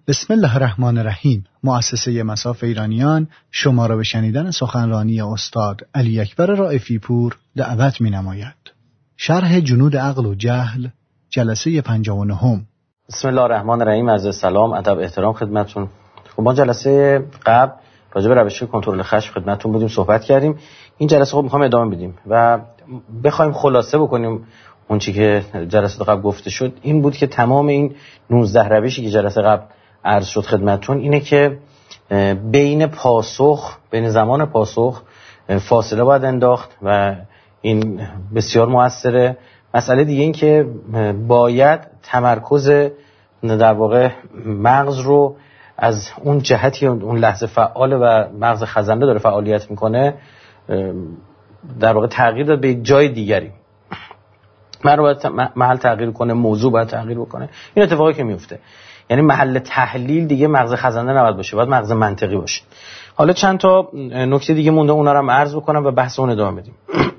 بسم الله الرحمن الرحیم. مؤسسه مصاف ایرانیان شما را به شنیدن سخنرانی استاد علی اکبر رائفی پور دعوت می‌نماید. شرح جنود عقل و جهل، جلسه 59. بسم الله الرحمن الرحیم. عرض سلام، ادب، احترام خدمتتون. ما جلسه قبل راجع به روش کنترل خشم خدمتتون بودیم، صحبت کردیم. این جلسه می‌خوام ادامه بدیم و بخوایم خلاصه بکنیم اون چیزی که جلسه قبل گفته شد. این بود که تمام این 19 روشی که جلسه قبل عرض شد خدمتتون اینه که بین زمان پاسخ فاصله باید انداخت و این بسیار موثره. مسئله دیگه این که باید تمرکز در واقع مغز رو از اون جهتی اون لحظه فعاله و مغز خزنده داره فعالیت میکنه در واقع تغییر داد به جای دیگری. من رو باید محل تغییر کنه، موضوع باید تغییر بکنه. این اتفاقی که میفته، یعنی محل تحلیل دیگه مغز خزنده نباید باشه، باید مغز منطقی باشه. حالا چند تا نکته دیگه مونده، اونا رو هم عرض بکنم و بحث اون ادامه بدیم.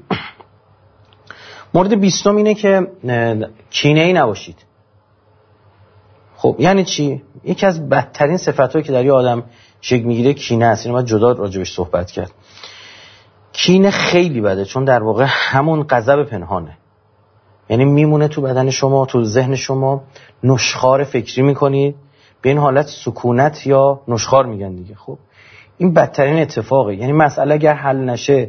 مورد 20 اینه که کینه‌ای نباشید. خب یعنی چی؟ یکی از بدترین صفاتایی که در یه آدم شکل میگیره کینه است. اینو باید جدا راجبش صحبت کرد. کینه خیلی بده، چون در واقع همون غضب پنهانه. یعنی میمونه تو بدن شما، تو ذهن شما، نشخوار فکری میکنید. به این حالت سکونت یا نشخوار میگن دیگه. خب این بدترین اتفاقه. یعنی مسئله اگر حل نشه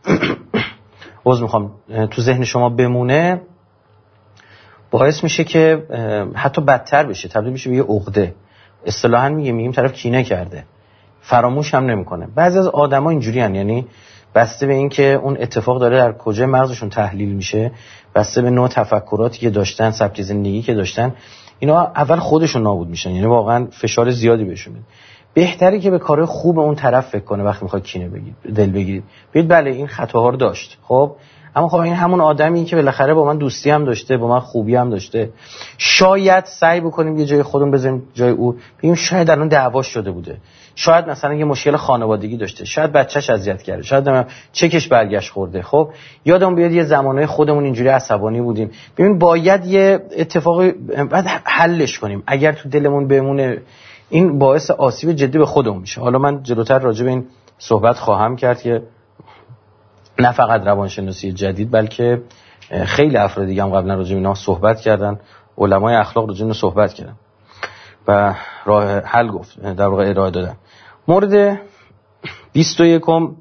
تو ذهن شما بمونه، باعث میشه که حتی بدتر بشه، تبدیل بشه به یه عقده. اصطلاحاً میگیم طرف کینه کرده، فراموش هم نمیکنه. بعضی از آدما اینجوریان، یعنی بسته به این که اون اتفاق داره در کجای مغزشون تحلیل میشه، بسته به نوع تفکراتی که داشتن، سبک زندگی که داشتن، اینا اول خودشون نابود میشن. یعنی واقعا فشار زیادی بهشون میاد. بهتره که به کار خوب اون طرف فکر کنه وقتی میخواد کینه بگیره، دل بگیرید. ببین بله این خطاها رو داشت، خب اما خب این همون آدمی که بالاخره با من دوستی هم داشته، با من خوبی هم داشته. شاید سعی بکنیم یه جای خودمون بذاریم جای او، ببینیم شاید الان دعواش شده بوده، شاید مثلا یه مشکل خانوادگی داشته، شاید بچه‌ش اذیت کرده، شاید چکش برگشت خورده. خب یادم بیاد یه زمانه خودمون اینجوری عصبانی بودیم. ببین باید یه اتفاقی بعد حلش کنیم. اگر تو دلمون بمونه این باعث آسیب جدی به خودمون میشه. حالا من جلوتر راجع به این صحبت خواهم کرد که نه فقط روانشناسی جدید بلکه خیلی افراد دیگه هم قبلا راجع به اینا صحبت کردن، علمای اخلاق راجع به اینا صحبت کردن و راه حل گفت در واقع ارائه دادن. مورد 21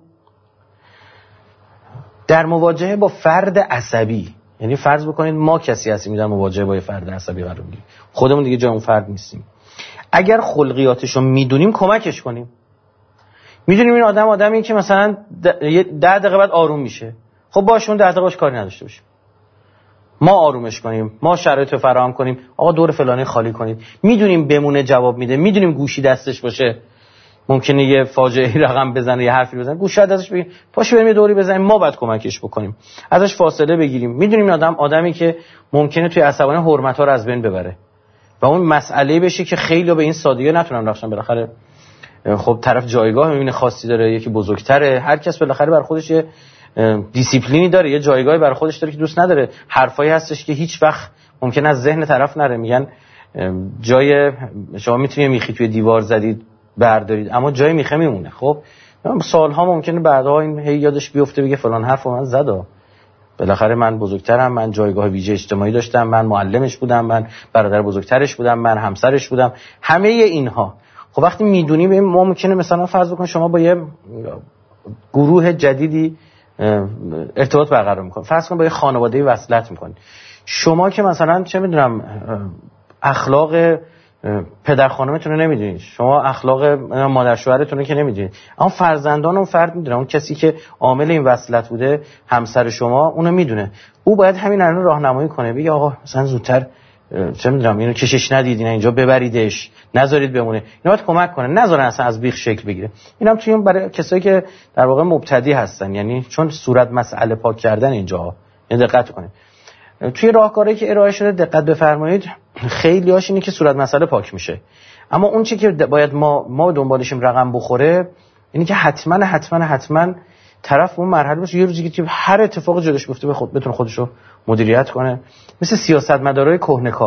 در مواجهه با فرد عصبی، یعنی فرض بکنید ما کسی هستیم در مواجهه با فرد عصبی قرار میگیریم، خودمون دیگه جای اون فرد نیستیم. اگر خلقیاتشو میدونیم کمکش کنیم. میدونیم این آدمی که مثلا 10 دقیقه بعد آروم میشه، خب باشه اون 10 دقیقه باش کاری نداشته باشیم، ما آرومش کنیم، ما شرایط رو فراهم کنیم. آقا دور فلانی خالی کنید. میدونیم بمونه جواب میده، میدونیم گوشی دستش باشه، ممکنه یه فاجعه رقم بزنه، یه حرفی بزنه، گوشی دستش بگیر، پاشو بریم یه دوری بزنیم. ما باید کمکش بکنیم، ازش فاصله بگیریم. میدونیم این آدمی که ممکنه توی عصبانی حرمت‌ها رو از بین ببره و اون مسئله بشه که خیلی به این سادگی نتونن رفتن. بالاخره خب طرف جایگاه میبینه خاصی داره، یکی بزرگتره، هر کس بالاخره بر خودش یه دیسیپلینی داره، یه جایگاهی بر خودش داره که دوست نداره. حرفایی هستش که هیچ وقت ممکنه از ذهن طرف نره. میگن جای شما میتونید میخی توی دیوار زدید بردارید، اما جای میخه میمونه. خب سالها ممکنه بعدها این هی یادش بیفته بگه فلان حرفو من زدم، بالاخره من بزرگترم، من جایگاه ویژه اجتماعی داشتم، من معلمش بودم، من برادر بزرگترش بودم، من همسرش بودم. همه اینها خب وقتی میدونیم ما ممکنه مثلا فرض بکنیم شما با یه گروه جدیدی ارتباط برقرار میکنید، فرض کن با یه خانواده‌ای وصلت میکنید. شما که مثلا چه میدونم اخلاق پدر خانمتون رو نمیدونید، شما اخلاق مادر شوهرتون رو که نمیدونید، اما فرزندان اون فرد میدونه، اون کسی که عامل این وصلت بوده، همسر شما، اونو میدونه. او باید همین الان راهنمایی کنه، بگه آقا مثلا زودتر چه میدونم اینو کشش ندید، اینا اینجا ببریدش، نذارید بمونه. اینا باید کمک کنه، نذارن اصلا از بیخ شکل بگیره. اینم توی برای کسایی که در واقع مبتدی هستن، یعنی چون صورت مسئله پاک کردن اینجا، این دقت کنید. توی راهکاری که ارائه شده دقت بفرمایید، خیلی هاش اینه که صورت مسئله پاک میشه، اما اون چیزی که باید ما دنبالشیم رقم بخوره اینه که حتما طرف اون مرحله باشه یه روزی که هر اتفاق جلوش بیفته بتونه خودشو مدیریت کنه. مثل سیاستمدارای کهنه‌کار،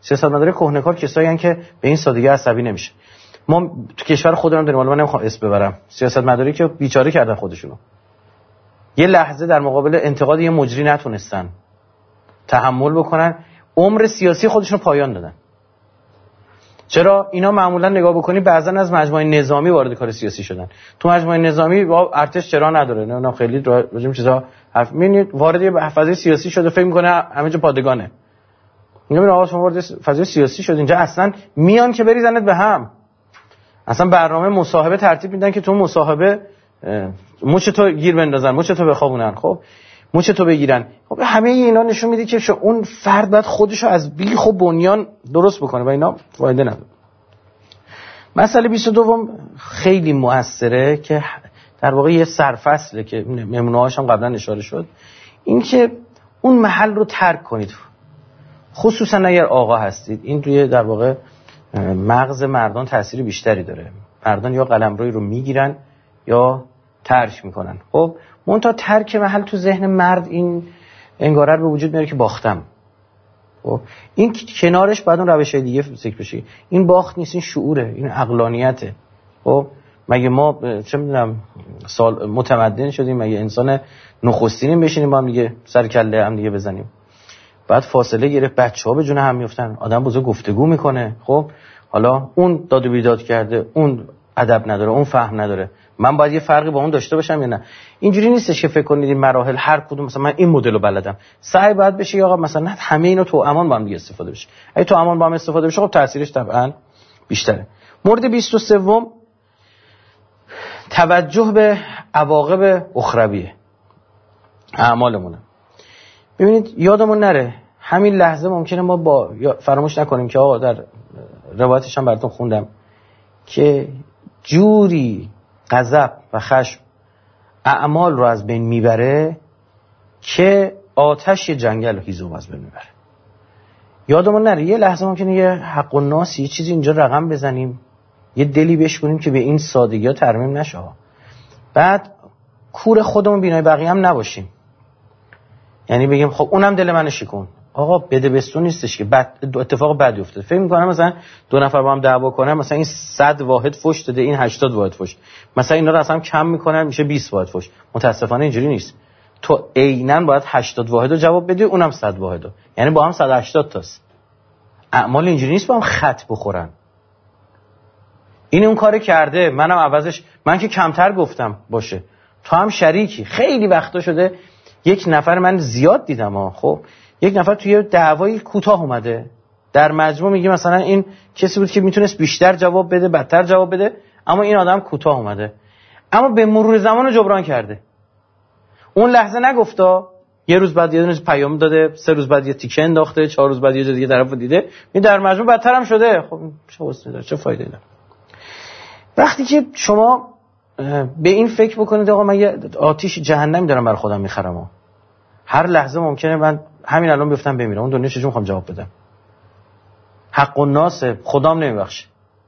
سیاستمدار کهنه‌کار کسایی هستن که به این سادگی عصبی نمیشه. ما تو کشور خودمون داریم، من نمیخوام اسم ببرم، سیاستمداری که بیچاره کردن خودشونو. یه لحظه در مقابل انتقاد یه مجری نتونستن تحمل بکنن، عمر سیاسی خودشونو پایان دادن. چرا؟ اینا معمولا نگاه بکنی بعضا از مجموعه نظامی وارد کار سیاسی شدن. تو مجموعه نظامی با ارتش چرا نداره، نه خیلی راجع چیزا حرف می‌بینید، وارد یه فضای سیاسی شده فکر می‌کنه همه جا پادگانه. میگم آقا شما وارد فضای سیاسی شد، اینجا اصلا میان که بریزنت به هم. اصلا برنامه مصاحبه ترتیب میدن که تو مصاحبه مچ تو گیر بندازن، مچ تو بخوابونن، خب مچ تو بگیرن. خب همه اینا نشون میده که اون فرد باید خودشو از بیخ و بنیان درست بکنه و اینا فایده نداره. مسئله 22 خیلی موثره که در واقع یه سرفصله که نمونه‌هاش هم قبلا اشاره شد، این که اون محل رو ترک کنید، خصوصا اگر آقا هستید. این توی در واقع مغز مردان تأثیر بیشتری داره. مردان یا قلمروی رو میگیرن یا ترک میکنن. خب منتها ترک محل تو ذهن مرد این انگاره رو به وجود میاره که باختم. خب این کنارش بعد اون روش‌های دیگه ذکر بشه. این باخت نیست، این شعوره، این عقلانیته. خب مگه ما چه میدونم سال متمدن شدیم؟ مگه انسان نخستینیم بشینیم با هم دیگه سر کله هم دیگه بزنیم؟ بعد فاصله گرفت، بچه‌ها به جون هم میافتن، آدم بزرگ گفتگو میکنه. خب حالا اون داد و بیداد کرده، اون ادب نداره، اون فهم نداره، من باید یه فرقی با اون داشته باشم یا نه؟ اینجوری نیستش که فکر کنید این مراحل هر کدوم مثلا من این مدل رو بلدم. سعی باید بشه آقا مثلا همه اینو تو امان با هم دیگه استفاده بشه. اگه تو امان با هم استفاده بشه خب تاثیرش طبعا بیشتره. مورد 23 توجه به عواقب اخرویه اعمالمون. ببینید یادمون نره همین لحظه ممکنه ما با فراموش نکنیم که آقا در روایتش هم براتون خوندم که جوری غضب و خشم اعمال رو از بین میبره که آتش جنگل رو هیزم از بین میبره. یادمون نره یه لحظه ممکنه یه حق و ناسی یه چیزی اینجا رقم بزنیم، یه دلی بشکنیم که به این سادگی ها ترمیم نشه. بعد کور خودمون بینای بقیه هم نباشیم، یعنی بگیم خب اونم دل منو شکون. آقا بده بستون نیستش که اتفاق بدی افتاده. فکر می‌کنم مثلا دو نفر با هم دعوا کنن، مثلا این 100 واحد فحش داده، این 80 واحد فحش، مثلا اینا رو اصلا کم میکنن میشه 20 واحد فحش. متاسفانه اینجوری نیست. تو عیناً باید 80 واحد رو جواب بدی، اونم 100 واحد رو، یعنی با هم 180 تاست. اعمال اینجوری نیست با هم خط بخورن. این اون کارو کرده، منم عوضش، من که کمتر گفتم باشه، تو هم شریکی. خیلی وقتا شده یک نفر، من زیاد دیدم خب یک نفر توی دعوای کوتاه اومده، در مجموع میگه مثلا این کسی بود که میتونست بیشتر جواب بده، بدتر جواب بده، اما این آدم کوتاه اومده، اما به مرور زمان رو جبران کرده. اون لحظه نگفتا، یه روز بعد یه دونه پیام داده، 3 روز بعد یه تیکه انداخته، 4 روز بعد یه جای دیگه طرفو دیده، این در مجموع بدتر هم شده. خب چه حسنی داره، چه فایده داره؟ وقتی که شما به این فکر بکنید آقا من یه آتش جهنمی دارم برای خودم میخرم، هر لحظه ممکنه من همین الان بیفتم بمیرم، اون دنیا چجوری میخوام جواب بدم؟ حق و ناس خدام نمیبخشه.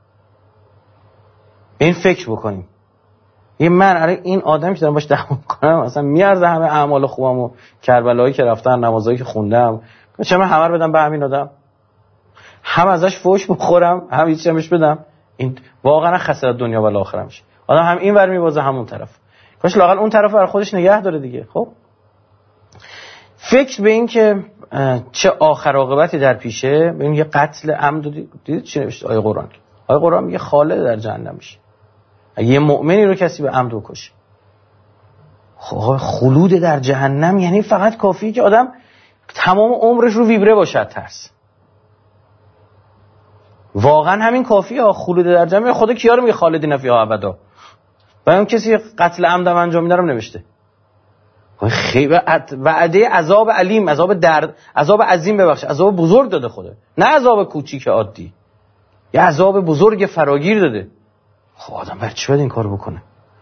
به این فکر بکنیم. یه من الان این آدمی که دارم باش دعوا میکنم مثلا میارزه همه اعمال خوبم و کربلایی که رفتن، نمازایی که خوندم، چه من همه رو بدم به همین آدم؟ هم ازش فوش بخورم، هم هیچ چیزش بدم؟ این واقعا خسارت دنیا و آخرت میشه. آدم هم این ور میوازه همون طرف. کاش لااقل اون طرف برای خودش نگه داره دیگه. خب فکر به این که چه آخر عاقبتی در پیشه، ببین یه قتل عمد دیدید چی نوشته آیه قرآن؟ آیه قرآن میگه خالد در جهنم میشه اگه یه مؤمنی رو کسی به عمد بکشه. خب خلود در جهنم یعنی فقط کافیه که آدم تمام عمرش رو ویبره باشه ترس. واقعا همین کافیه. خلود در جهنم خدا کیا رو میگه خالدین فیها ابدا؟ اون کسی قتل عمد انجام میده رو نوشته. خیلی وعده عذاب علیم، عذاب درد، عذاب عظیم، ببخشید عذاب بزرگ داده خدا، نه عذاب کوچیک عادی، یه عذاب بزرگ فراگیر داده. خب آدم برای چی باید این کار بکنه؟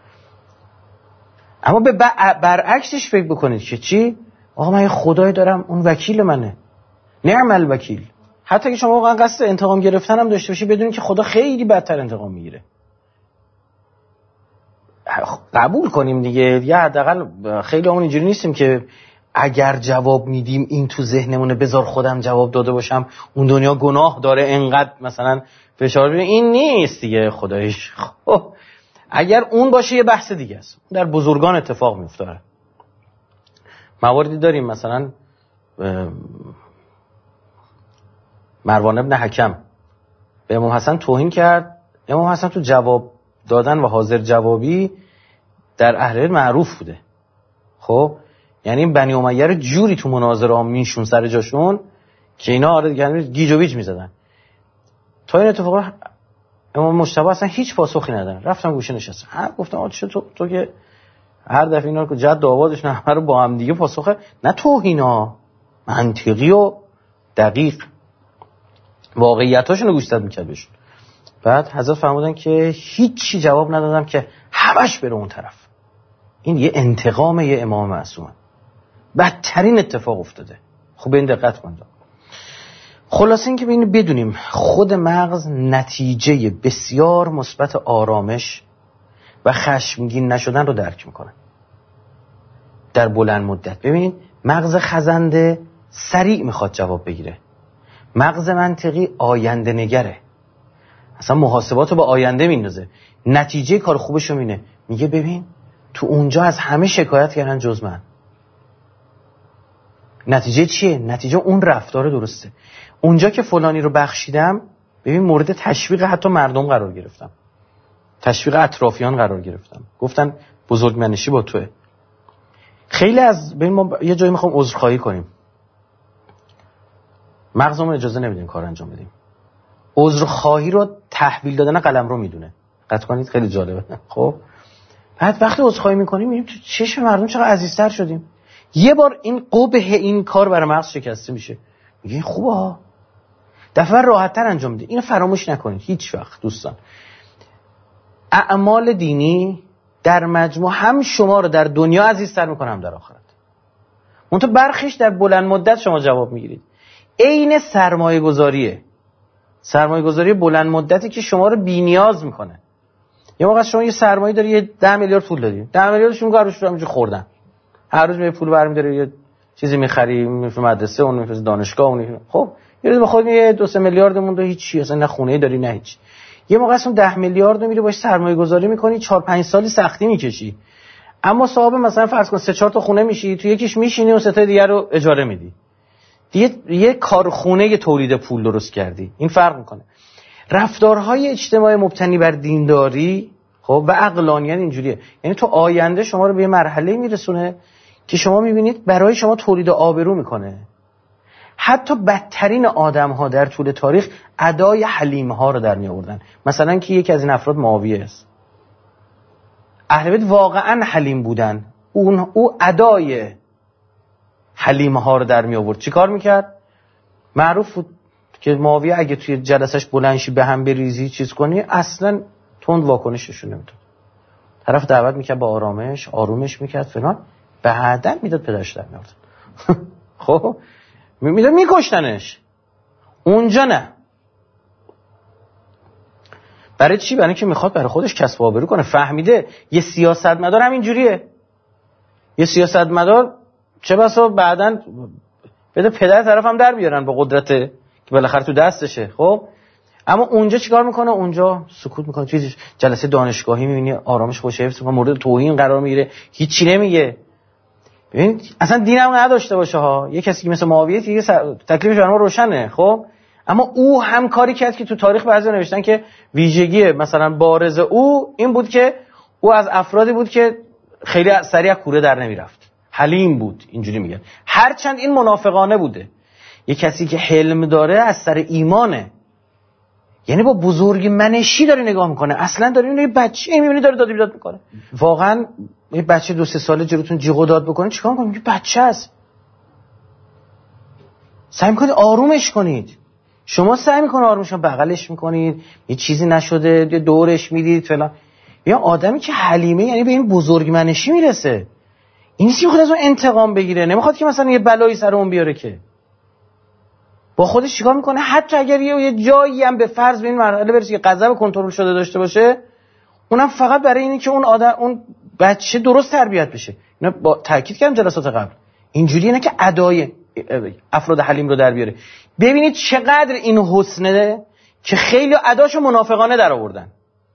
اما به برعکسش فکر بکنید که چی؟ آقا من یه خدای دارم، اون وکیل منه، نعم الوکیل. حتی که شما واقعا قصد انتقام گرفتن هم داشته باشید، بدونید که خدا خیلی بدتر انتقام میگیره. قبول کنیم دیگه، یا حداقل خیلی همون اینجوری نیستیم که اگر جواب میدیم این تو ذهنمونه، بذار خودم جواب داده باشم، اون دنیا گناه داره انقدر مثلا فشار بیاره. این نیست دیگه خدایش. خب اگر اون باشه یه بحث دیگه است، در بزرگان اتفاق میفته. مواردی داریم مثلا مروان ابن حکم به امام حسن توهین کرد. امام حسن تو جواب دادن و حاضر جوابی در اهل علم معروف بوده. خب یعنی بنی امیه رو جوری تو مناظره ها میشون سر جاشون که اینا آره یعنی گیج و ویج میزدن. تا این اتفاق امام مجتبی اصلا هیچ پاسخی ندادن، رفتم گوشه نشستم. گفتم آ چه تو که هر دفعه اینا رو جد آبادش نه همه رو با هم دیگه پاسخه نه توهینا، منطقی و دقیق واقعیتاشون رو گوش میکرد بهشون. بعد حضرت فرمودن که هیچی جواب ندادم که همش بره اون طرف. این یه انتقام یه امام معصومه. بدترین اتفاق افتاده. خب به این دقت کنید. خلاصه این که بدونیم خود مغز نتیجه بسیار مثبت آرامش و خشمگین نشدن رو درک میکنه در بلند مدت. ببینید مغز خزنده سریع میخواد جواب بگیره، مغز منطقی آینده نگره، اصلا محاسبات رو با آینده میندازه، نتیجه کار خوبش رو میگه ببین تو اونجا از همه شکایت کردن جز من. نتیجه چیه؟ نتیجه اون رفتار درسته. اونجا که فلانی رو بخشیدم ببین مورد تشویق حتی مردم قرار گرفتم، تشویق اطرافیان قرار گرفتم، گفتن بزرگمنشی با توه. خیلی از ببین ما یه جایی میخوام عذرخواهی کنیم، مغزمون اجازه نمیدیم کار انجام بدیم. عذرخواهی رو تحویل دادن قلمرو میدونه. دقت کنید خیلی جالبه. خب بعد وقتی عذرخواهی میکنیم میبینیم تو چشم مردم چقدر عزیزتر شدیم. یه بار این قبح این کار برای مغز شکسته میشه، میگه این خوبه ها، دفعه راحت‌تر انجام میده. اینو فراموش نکنید هیچ وقت دوستان. اعمال دینی در مجموع هم شما رو در دنیا عزیزتر میکنه هم در آخرت. منتها برخیش در بلند مدت شما جواب میگیرید. عین سرمایه گذاریه، سرمایه گذاری بلند مدتی که شما رو بی‌نیاز میکنه. یه موقع شما یه سرمایه داری، یه 10 میلیارد پول داری، 10 میلیاردش میگه روش رو همینجوری خوردن، هر روز پول برمی‌داری یه چیزی می‌خری، می‌فروشی مدرسه، اون می‌فروشی دانشگاه، اون خب یه روز بخواد یه 2-3 میلیارد مونده هیچ، اصلا نه خونه‌ای داری نه هیچ. یه موقع اصلا 10 میلیارد رو میری باش سرمایه گذاری می‌کنی، 4-5 سالی سختی می‌کشی، اما صاحب مثلا فرض کن 3-4 تا خونه میشی، تو یکیش میشینی و 3 تا دیگه رو اجاره میدی، دیگه یه کارخونه تولید پول درست کردی. این فرق می‌کنه. رفتارهای اجتماعی مبتنی بر دینداری خب و عقلانیت اینجوریه، یعنی تو آینده شما رو به یه مرحله میرسونه که شما میبینید برای شما تولید آبرو میکنه. حتی بدترین آدم‌ها در طول تاریخ ادای حلیم‌ها رو در می آوردن. مثلا که یکی از این افراد معاویه است. اهل بیت واقعا حلیم بودن، او ادای حلیم‌ها رو در می آورد. چیکار میکرد؟ معروف بود که معاویه اگه توی جلسش بلندشی به هم بریزی چیز کنی اصلا تند واکنششون نمیداد. طرف دعوت میکرد با آرامش، آرومش میکرد فلان، بعدن میداد پدرش در میاردن. خب میداد میکشتنش، اونجا نه. برای چی؟ برای اینکه میخواد برای خودش کسب آبرو کنه. فهمیده یه سیاستمدار همین جوریه. یه سیاستمدار چه بسا بعدن بده پدر طرف هم در بیارن با قدرت که بالاخره تو دستشه. خب اما اونجا چیکار میکنه؟ اونجا سکوت میکنه. چیزی جلسه دانشگاهی میبینی آرامش خوشه، حفظ میکنه، مورد توهین قرار میگیره، هیچی نمیگه. ببین اصلا دینم نداشته باشه ها، یه کسی مثل معاویه که تکلیفش برام روشنه. خب اما او هم کاری کرد که تو تاریخ بعضی نوشتن که ویژگی مثلا بارز او این بود که او از افرادی بود که خیلی سریع کوره در نمیرفت، حلیم بود، اینجوری میگن. هرچند این منافقانه بوده. یه کسی که حلم داره از سر ایمانه، یعنی با بزرگ منشی داره نگاه میکنه. اصلا داره اینو یه بچه میبینی داره داد بیداد میکنه. واقعا یه بچه 2-3 ساله جلوتون جیغ و داد بکنه چیکار میکنه؟ میگه بچه است. سعی میکنید آرومش کنید. شما سعی میکنید آرومش کنید، بغلش میکنید، یه چیزی نشده یه دورش میدید فلان. یا آدمی که حلیمه یعنی به این بزرگ منشی میرسه. این نیست که خود از اون انتقام بگیره، نمیخواد که مثلا یه بلایی سر اون بیاره، که با خودش چیکار میکنه؟ حتی اگر یه جایی هم به فرض به این مرحله برسه که غضب کنترل شده داشته باشه، اونم فقط برای اینه که اون بچه درست تربیت بشه. اینا با تاکید کردم جلسات قبل، اینجوریه نه که ادای افراد حلیم رو در بیاره. ببینید چقدر این حسنه که خیلی اداشو منافقانه در آوردن.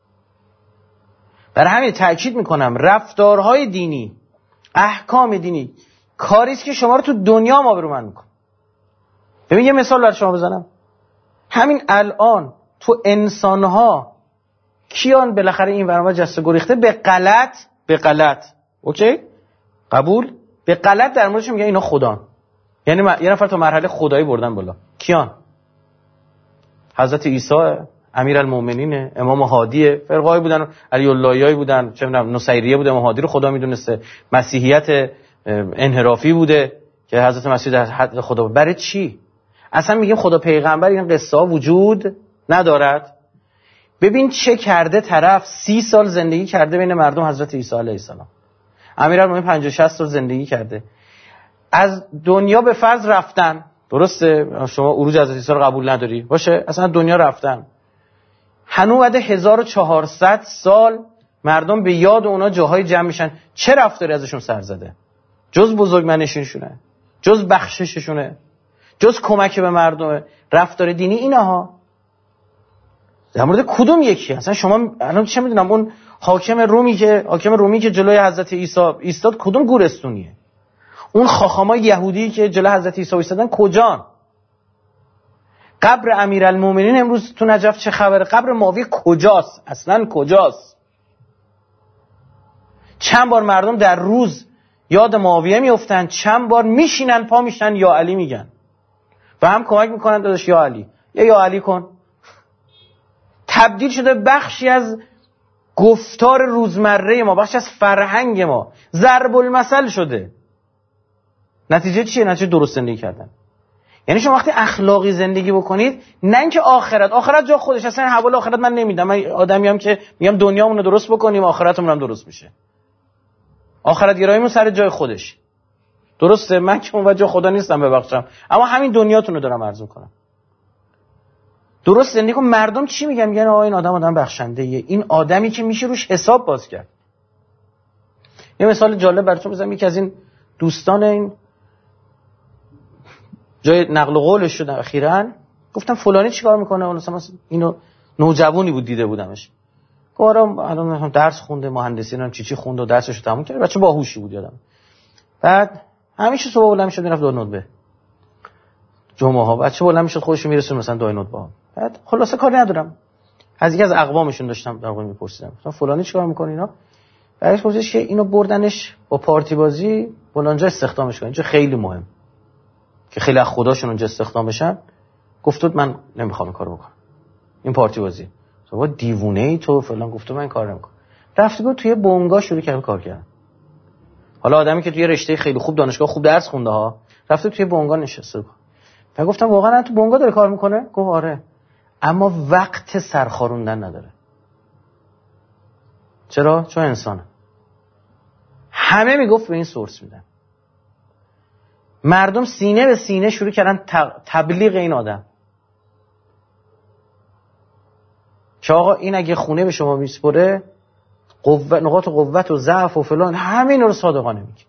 برای همین تأکید میکنم رفتارهای دینی، احکام دینی کاریست که شما رو تو دنیا آبرومند میکنه. ببین یه مثال برای شما بزنم. همین الان تو انسانها کیان بالاخره این ورانور جسته گریخته به غلط اوکی قبول، به غلط در موردش میگن اینا خدان، یعنی یه نفر تا مرحله خدایی بردن بالا. کیان؟ حضرت عیسی، امیرالمومنین، امام هادی، فرقه‌ای بودن، علی اللهیایی بودن، چه می‌دونم نصیریه بوده، امام هادی رو خدا میدونسته، مسیحیت انحرافی بوده که حضرت مسیح در حد خدا. برای چی اصلا میگیم خدا پیغمبر؟ این قصه ها وجود ندارد. ببین چه کرده طرف، 30 سال زندگی کرده بین مردم حضرت عیسی علیه السلام. امیرالمومنین 50-60 سال زندگی کرده. از دنیا به فرض رفتن، درسته؟ شما عروج حضرت عیسی رو قبول نداری باشه، اصلا دنیا رفتن. هنوز بعد 1400 سال مردم به یاد اونا جاهای جمع میشن. چه رفتاری ازشون سر زده؟ جز بزرگمنشینشونه، جز بخشششونه، جز کمک به مردم. رفتار دینی اینها در مورد کدوم یکی؟ اصلا شما الان چه میدونم اون حاکم رومی که جلوی حضرت عیسی ایستاد کدوم گورستونیه؟ اون خاخامای یهودی که جلوی حضرت عیسی ایستادن کجان؟ قبر امیرالمومنین امروز تو نجف چه خبره؟ قبر معاویه کجاست؟ اصلا کجاست؟ چند بار مردم در روز یاد معاویه میافتن، چند بار میشینن پا میشن یا علی میگن و هم کمک میکنن داداش یا علی، یا علی کن. تبدیل شده بخشی از گفتار روزمره ما، بخشی از فرهنگ ما، ضرب المثل شده. نتیجه چیه؟ نتیجه درست زندگی کردن. یعنی شما وقتی اخلاقی زندگی بکنید، نه اینکه آخرت جا خودش، اصلا حوال آخرت من نمیدم. من آدمیم که میگم دنیامونو درست بکنیم آخرتمون هم درست میشه. آخرت گراییمون سر جای خودش درسته. من که اون وجه خدا نیستم ببخشم، اما همین دنیاتون رو دارم عرض میکنم. درست زندگی کن. مردم چی میگن؟ میگن آقا این آدم بخشنده ایه، این آدمی که میشه روش حساب باز کرد. یه مثال جالب براتون بزنم. یکی از این دوستان این جای نقل و قولش شد اخیراً، گفتم فلانی چیکار میکنه؟ مثلا اینو نوجوانی بود دیده بودمش، گفتم الان درس خونده، مهندسی نمیدونم چی خونده و درسش رو تموم کرد، بچه باهوشی بود یادم. بعد همیشه صبح بلند میشد میرفت دو ندبه جمعه ها، بچه بلند میشد خودش رو میرسون مثلا دو ندبه. بعد خلاصه کاری ندارم، از یکی از اقوامشون داشتم در واقع میپرسیدم گفتم فلانی چیکار میکنه اینا؟ بعدش گفتش که اینو بردنش با پارتی بازی فلانجا استخدامش کردن، اینجا خیلی مهم که خیلی از خداشون اونجا استخدام بشن. گفتود من نمیخوام این کارو بکنم، این پارتی بازی تو دیوونه ای تو فلان. گفتم من کار نمیکنم. رفت گفت توی بونگا شروع کرد کار کردن. حالا آدمی که توی رشته خیلی خوب دانشگاه خوب درس خونده ها، رفت توی بونگا نشسته. من گفتم واقعا تو بونگا داره کار میکنه؟ گفت آره، اما وقت سرخاروندن نداره. چرا؟ چون انسانه. همه میگفت به این سورس میدن. مردم سینه به سینه شروع کردن تبلیغ این آدم که آقا این اگه خونه به شما میسپره، نقاط قوت و ضعف و فلان همین رو صادقانه میگه.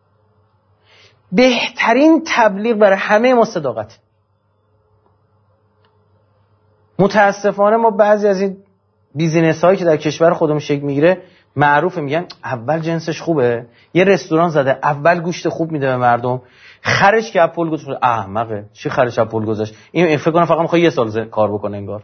بهترین تبلیغ برای همه ما صداقت. متاسفانه ما بعضی از این بیزینس هایی که در کشور خودمون شکل میگیره معروفه، میگن اول جنسش خوبه، یه رستوران زده اول گوشت خوب میده به مردم، خرج که اپل گذاشت. احمقه، چی خرج اپل گذاشت؟ این فکر کنم فقط میخواد یه سال کار بکنه انگار.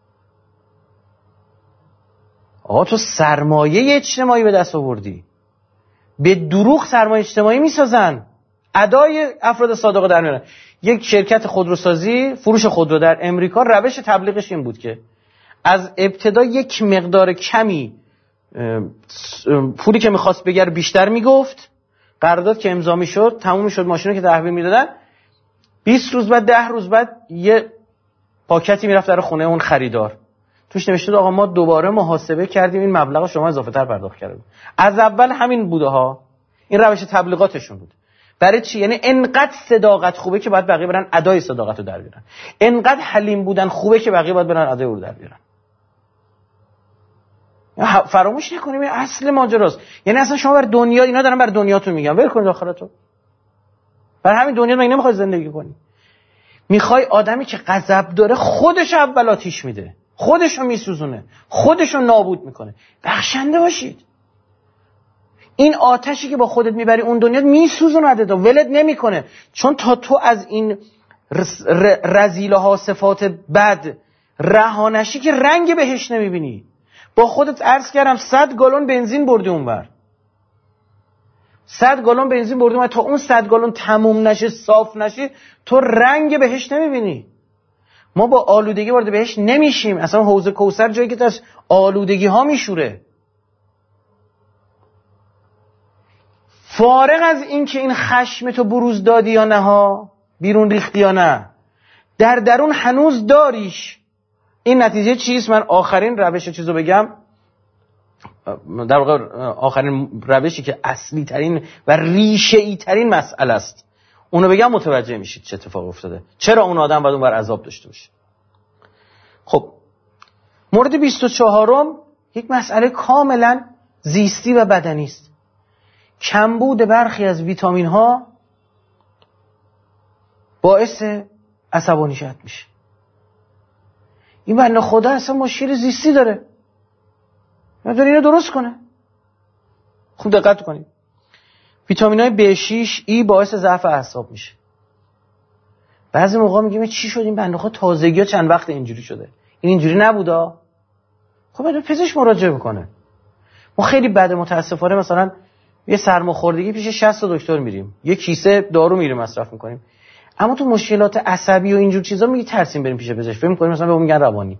آقا تو سرمایه اجتماعی به دست آوردی، به دروغ سرمایه اجتماعی میسازن، ادای افراد صادقه در میارن. یک شرکت خودروسازی فروش خودرو در امریکا روش تبلیغش این بود که از ابتدا یک مقدار کمی پولی که میخواست بگیره بیشتر میگفت، قرارداد که امضا میشد تموم میشد، ماشینو که تحویل میدادن 20 روز بعد 10 روز بعد یه پاکتی میرفت در خونه اون خریدار، توش نوشته آقا ما دوباره محاسبه کردیم این مبلغ شما اضافه تر پرداخت کردید. از اول همین بوده ها، این روش تبلیغاتشون بود. برای چی؟ یعنی انقدر صداقت خوبه که باید بقیه برن ادای صداقت رو در بیارن، انقدر حلیم بودن خوبه که بقیه باید برن ادای رو در بیارن. فراموش نکنیم این اصل ماجراست. یعنی اصلا شما بر دنیا، اینا دارن بر دنیاتون میگن، ول کنید آخرتو. برای همین دنیا مگه نمیخوای زندگی کنی؟ میخوای آدمی که غضب داره خودش اول آتیش میده، خودشو میسوزونه، خودشو نابود میکنه. بخشنده باشید. این آتشی که با خودت میبری اون دنیا میسوزونه تا ولت نمیکنه، چون تا تو از این رذیله ها صفات بد رهانشی که رنگ بهش نمیبینی. با خودت عرض کردم 100 گالون بنزین بردی اونور، 100 گالون بنزین بردی اونور، تا اون 100 گالون تموم نشه، صاف نشه، تو رنگ بهش نمیبینی. ما با آلودگی وارد بهش نمیشیم. اصلا حوض کوثر جایی که از آلودگی ها میشوره. فارغ از این که این خشم تو بروز دادی یا نه ها، بیرون ریختی یا نه، در درون هنوز داریش. این نتیجه چیست؟ من آخرین روش چیزو بگم، در واقع آخرین روشی که اصلی ترین و ریشه‌ای ترین مسئله است، اونو بگم متوجه میشید چه اتفاق افتاده، چرا اون آدم باید اونور عذاب داشته باشه. خب مورد 24م یک مسئله کاملا زیستی و بدنی است. کمبود برخی از ویتامین ها باعث عصبانیت میشه. این بنده خدا اصلا مشکل زیستی داره، نداره اینو درست کنه. خوب دقت کنید. ویتامین های B6 E باعث ضعف اعصاب میشه. بعضی موقع میگیم چی شد این بنده خدا تازگی‌ها چند وقت اینجوری شده، این اینجوری نبودا. خب بعد پزشک مراجعه میکنه. ما خیلی بده متاسفانه مثلا یه سرماخوردگی پیش 60 دکتر میریم، یه کیسه دارو میریم مصرف میکنیم، اما تو مشکلات عصبی و اینجور چیزا میگی ترسیم بریم پیش پزشک، فکر میکنیم مثلا به اون میگن روانی،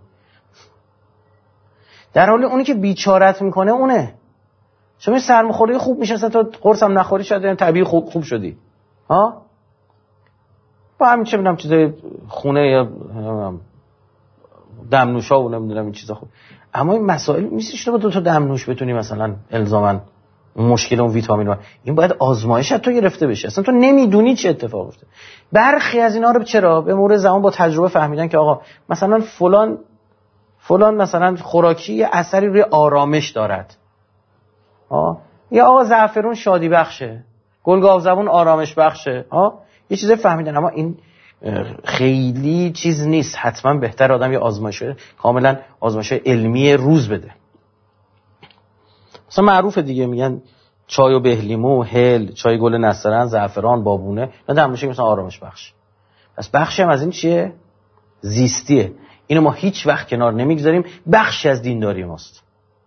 در حالی اونی که بیچارت میکنه اونه. شما سرماخوردگی خوب میشه اصلا تو قرص هم نخوری شاید طبیعی خوب شدی ها، با همین چه میدونم چیزای خونه یا دمنوشا و نمیدونم این چیزا خوب، اما این مسائل نیستش تو 2 تا دمنوش بتونی مثلا الزاما مشکل اون ویتامین ها. این باید آزمایش تو گرفته بشه، اصلا تو نمیدونی چه اتفاق افتاده. برخی از اینا رو چرا به مرور زمان با تجربه فهمیدن که آقا مثلا فلان مثلا خوراکی اثری روی آرامش دارد، یا آقا زعفرون شادی بخشه، گلگاو زبون آرامش بخشه، یه چیزی فهمیدن. اما این خیلی چیز نیست، حتما بهتر آدم یه آزمایش کاملا آزمایش علمی روز بده. مثلا معروفه دیگه، میگن چای و بهلیمو، هل، چای گل نسترن، زعفران، بابونه، نه دمنوشی مثلا آرامش بخش. پس بخشی هم از این چیه؟ زیستیه. اینو ما هیچ وقت کنار نمیگذاریم، بخشی از دینداری ماست.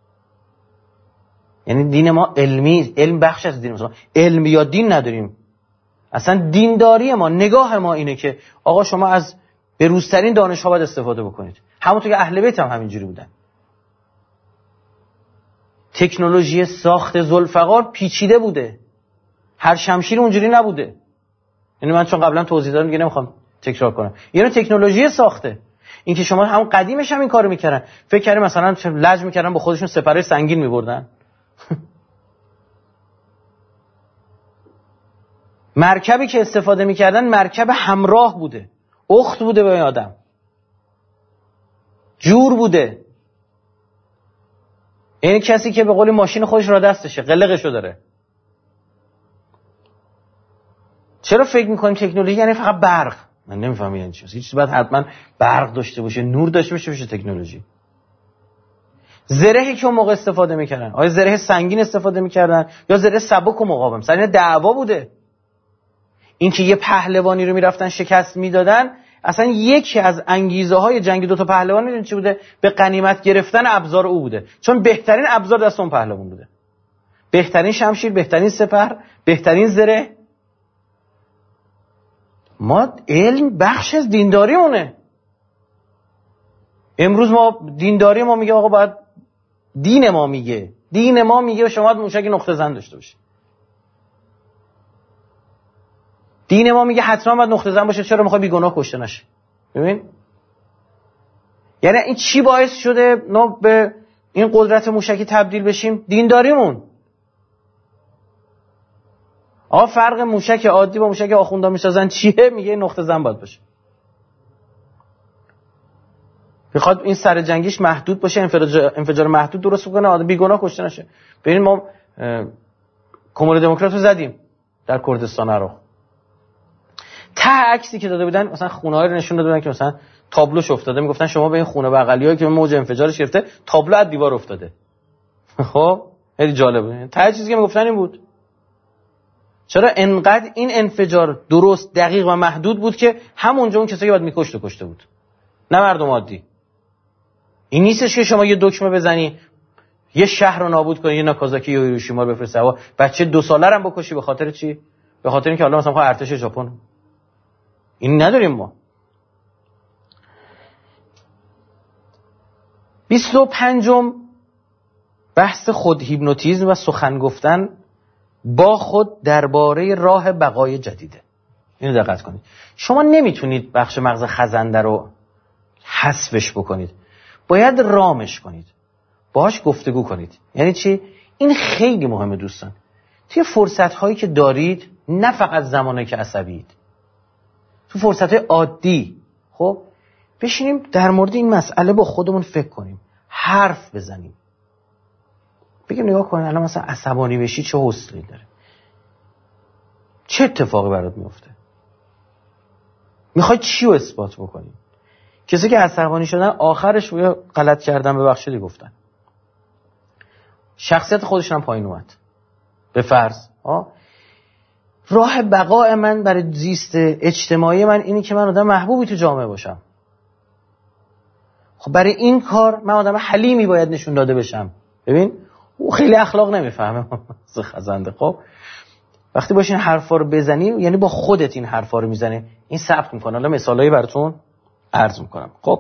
یعنی دین ما علم بخش از دین ماست. علم یا دین نداریم. اصلا دینداری ما، نگاه ما اینه که آقا شما از بروزترین دانش‌ها باید استفاده بکنید. همونطور که اهل بیت هم همینجوری بودن. تکنولوژی ساخت ذوالفقار پیچیده بوده، هر شمشیر اونجوری نبوده. یعنی من چون قبلا توضیح دادم دیگه نمیخوام تکرار کنم. یعنی تکنولوژی ساخته. این که شما همون قدیمش هم این کارو میکردن، فکر کردین مثلا لج میکردن با خودشون سپره سنگین میبردن. مرکبی که استفاده میکردن مرکب همراه بوده، اخت بوده به این آدم، جور بوده. این کسی که به قول ماشین خودش را دستشه، قلقشو داره. چرا فکر میکنیم تکنولوژی یعنی فقط برق؟ من نمیفهمم یعنی چی. هیچ چیز باید حتما برق داشته باشه، نور داشته باشه تکنولوژی. زرهی که اون موقع استفاده میکردن، آیا زره سنگین استفاده میکردن یا زره سبک و مقاوم؟ سر دعوا بوده. این که یه پهلوانی رو میرفتن شکست میدادن، اصلا یکی از انگیزه های جنگ 2 تا پهلوان میدونید چی بوده؟ به غنیمت گرفتن ابزار او بوده، چون بهترین ابزار دست اون پهلوان بوده، بهترین شمشیر، بهترین سپر، بهترین زره. ما علم بخش از دینداریمونه. امروز ما دینداری ما میگه آقا باید دین ما میگه شما باید موشک نقطه زن داشته باشی. دین ما میگه حتما باید نقطه زن باشه، چرا میخوای بیگناه کشته نشه؟ ببین یعنی این چی باعث شده ما به این قدرت موشکی تبدیل بشیم؟ دینداریمون. آقا فرق موشک عادی با موشک آخوندا میسازن چیه؟ میگه نقطه زن باید باشه. میخواد این سر جنگیش محدود باشه، انفجار محدود درست کنه، آدم بیگناه کشته نشه. ببین ما کمون دموکرات رو زدیم در کردستان عراق، ته عکسی که داده بودن مثلا خونه‌ها رو نشون داده بودن که مثلا تابلوش افتاده، میگفتن شما به این خونه بغلیایی که موج انفجارش گرفته تابلو از دیوار افتاده. خب خیلی جالبه. ته چیزی که میگفتن این بود. چرا انقدر این انفجار درست دقیق و محدود بود که همونجا اون کسایی که باید کشته بود، نه مردم عادی. این نیستش که شما یه دکمه بزنی یه شهر رو نابود کنی، یه ناکازاکی یا هیروشیما رو بفرستی هوا، بچه 2 ساله رو هم بکشی. به خاطر چی؟ به خاطر اینکه حالا مثلا ارتش ژاپن. این نداریم ما. 25م بحث خود هیپنوتیزم و سخن گفتن با خود درباره راه بقای جدیده. اینو دقت کنید. شما نمیتونید بخش مغز خزنده رو حذفش بکنید، باید رامش کنید، باهاش گفتگو کنید. یعنی چی؟ این خیلی مهمه دوستان. توی فرصت‌هایی که دارید، نه فقط زمانی که عصبیید، تو فرصت‌های عادی، خب بشینیم در مورد این مسئله با خودمون فکر کنیم، حرف بزنیم، بگیم نگاه کن الان مثلا عصبانی بشی چه حوصله‌ای داره، چه اتفاقی برات میفته، میخوای چی رو اثبات بکنی. کسی که عصبانی شدن آخرش روی غلط کردن ببخشید گفتن، شخصیت خودشون هم پایین اومد. به فرض راه بقای من برای زیست اجتماعی من اینی که من آدم محبوبی تو جامعه باشم. خب برای این کار من آدم حلیمی باید نشون داده بشم. ببین او خیلی اخلاق نمیفهمه خزنده. خب وقتی باشین حرفا رو بزنی، یعنی با خودت این حرفا رو میزنی، این ثبت میکنه. حالا مثالایی براتون عرض میکنم. خب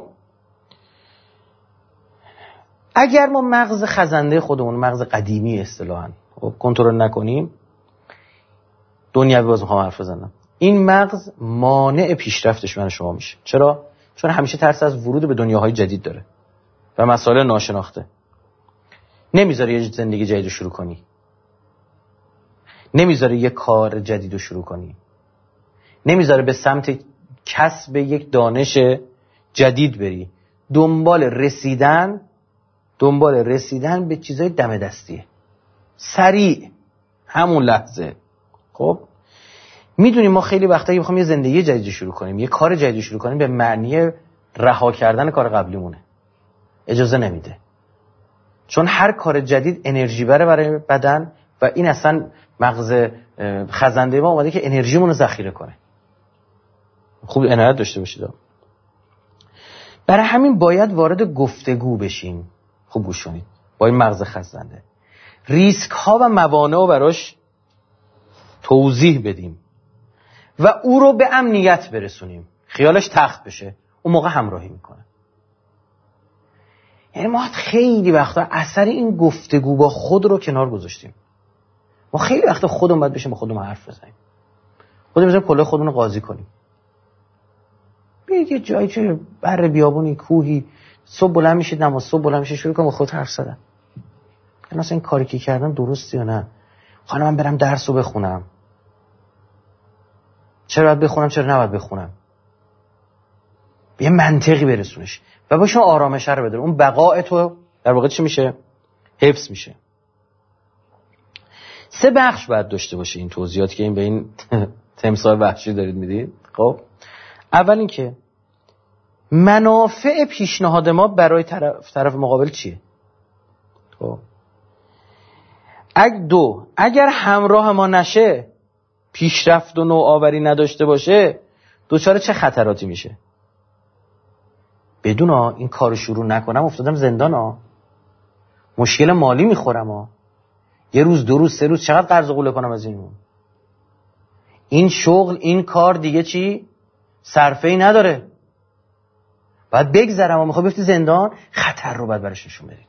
اگر ما مغز خزنده خودمون، مغز قدیمی اصطلاحاً کنترل نکنیم، دنیوی باز میخوام حرف بزنم، این مغز مانع پیشرفتش من شما میشه. چرا؟ چون همیشه ترس از ورود به دنیاهای جدید داره و مسائل ناشناخته. نمیذاره یه زندگی جدید رو شروع کنی، نمیذاره یه کار جدید رو شروع کنی، نمیذاره به سمت کسب یک دانش جدید بری. دنبال رسیدن به چیزای دم دستیه، سریع، همون لحظه. خب میدونیم ما خیلی وقتا که بخوام یه زندگی جدید شروع کنیم، یه کار جدید شروع کنیم، به معنی رها کردن کار قبلیمونه. اجازه نمیده، چون هر کار جدید انرژی بره برای بدن و این اصلا مغز خزنده ما اومده که انرژیمون رو ذخیره کنه. خوب عنایت داشته باشید. برای همین باید وارد گفتگو بشیم. خوب گوش کنید. با این مغز خزنده ریسک ها و موانع رو براش توضیح بدیم و او رو به امنیت برسونیم، خیالش تخت بشه، اون موقع همراهی میکنه. یعنی ما خیلی وقتا اثر این گفتگو با خود رو کنار گذاشتیم. ما خیلی وقتا خودمون باید بشیم با خودمون حرف بزنیم، خودمون کلاه خودمون رو قاضی کنیم. یه جایی چه بر بیابونی، کوهی، صبح بلند میشید، نماز صبح بلند میشید، شروع کنم با خود حرف زدن. من اصلا این کاری که کردم درسته یا نه؟ خانم من برم درس رو بخونم، چرا باید بخونم، چرا نباید بخونم؟ به یه منطقی برسونش و باشون آرامش رو بده. اون بقای تو در واقع چی میشه؟ حفظ میشه. 3 بخش باید داشته باشه این توضیحاتی که این به این تمثال وحشی دارید میدید. خب اول این که منافع پیشنهاد ما برای طرف مقابل چیه؟ خب اگر همراه ما نشه، پیشرفت و نوآوری نداشته باشه، دوچار چه خطراتی میشه؟ بدون این کارو شروع نکنم افتادم زندان، مشکل مالی میخورم، یه روز 2 روز 3 روز چقدر قرض و قوله کنم از این شغل، این کار دیگه چی؟ صرفه‌ای نداره، باید بگذرم میخوای بفتی زندان، خطر رو باید برش نشون بدید.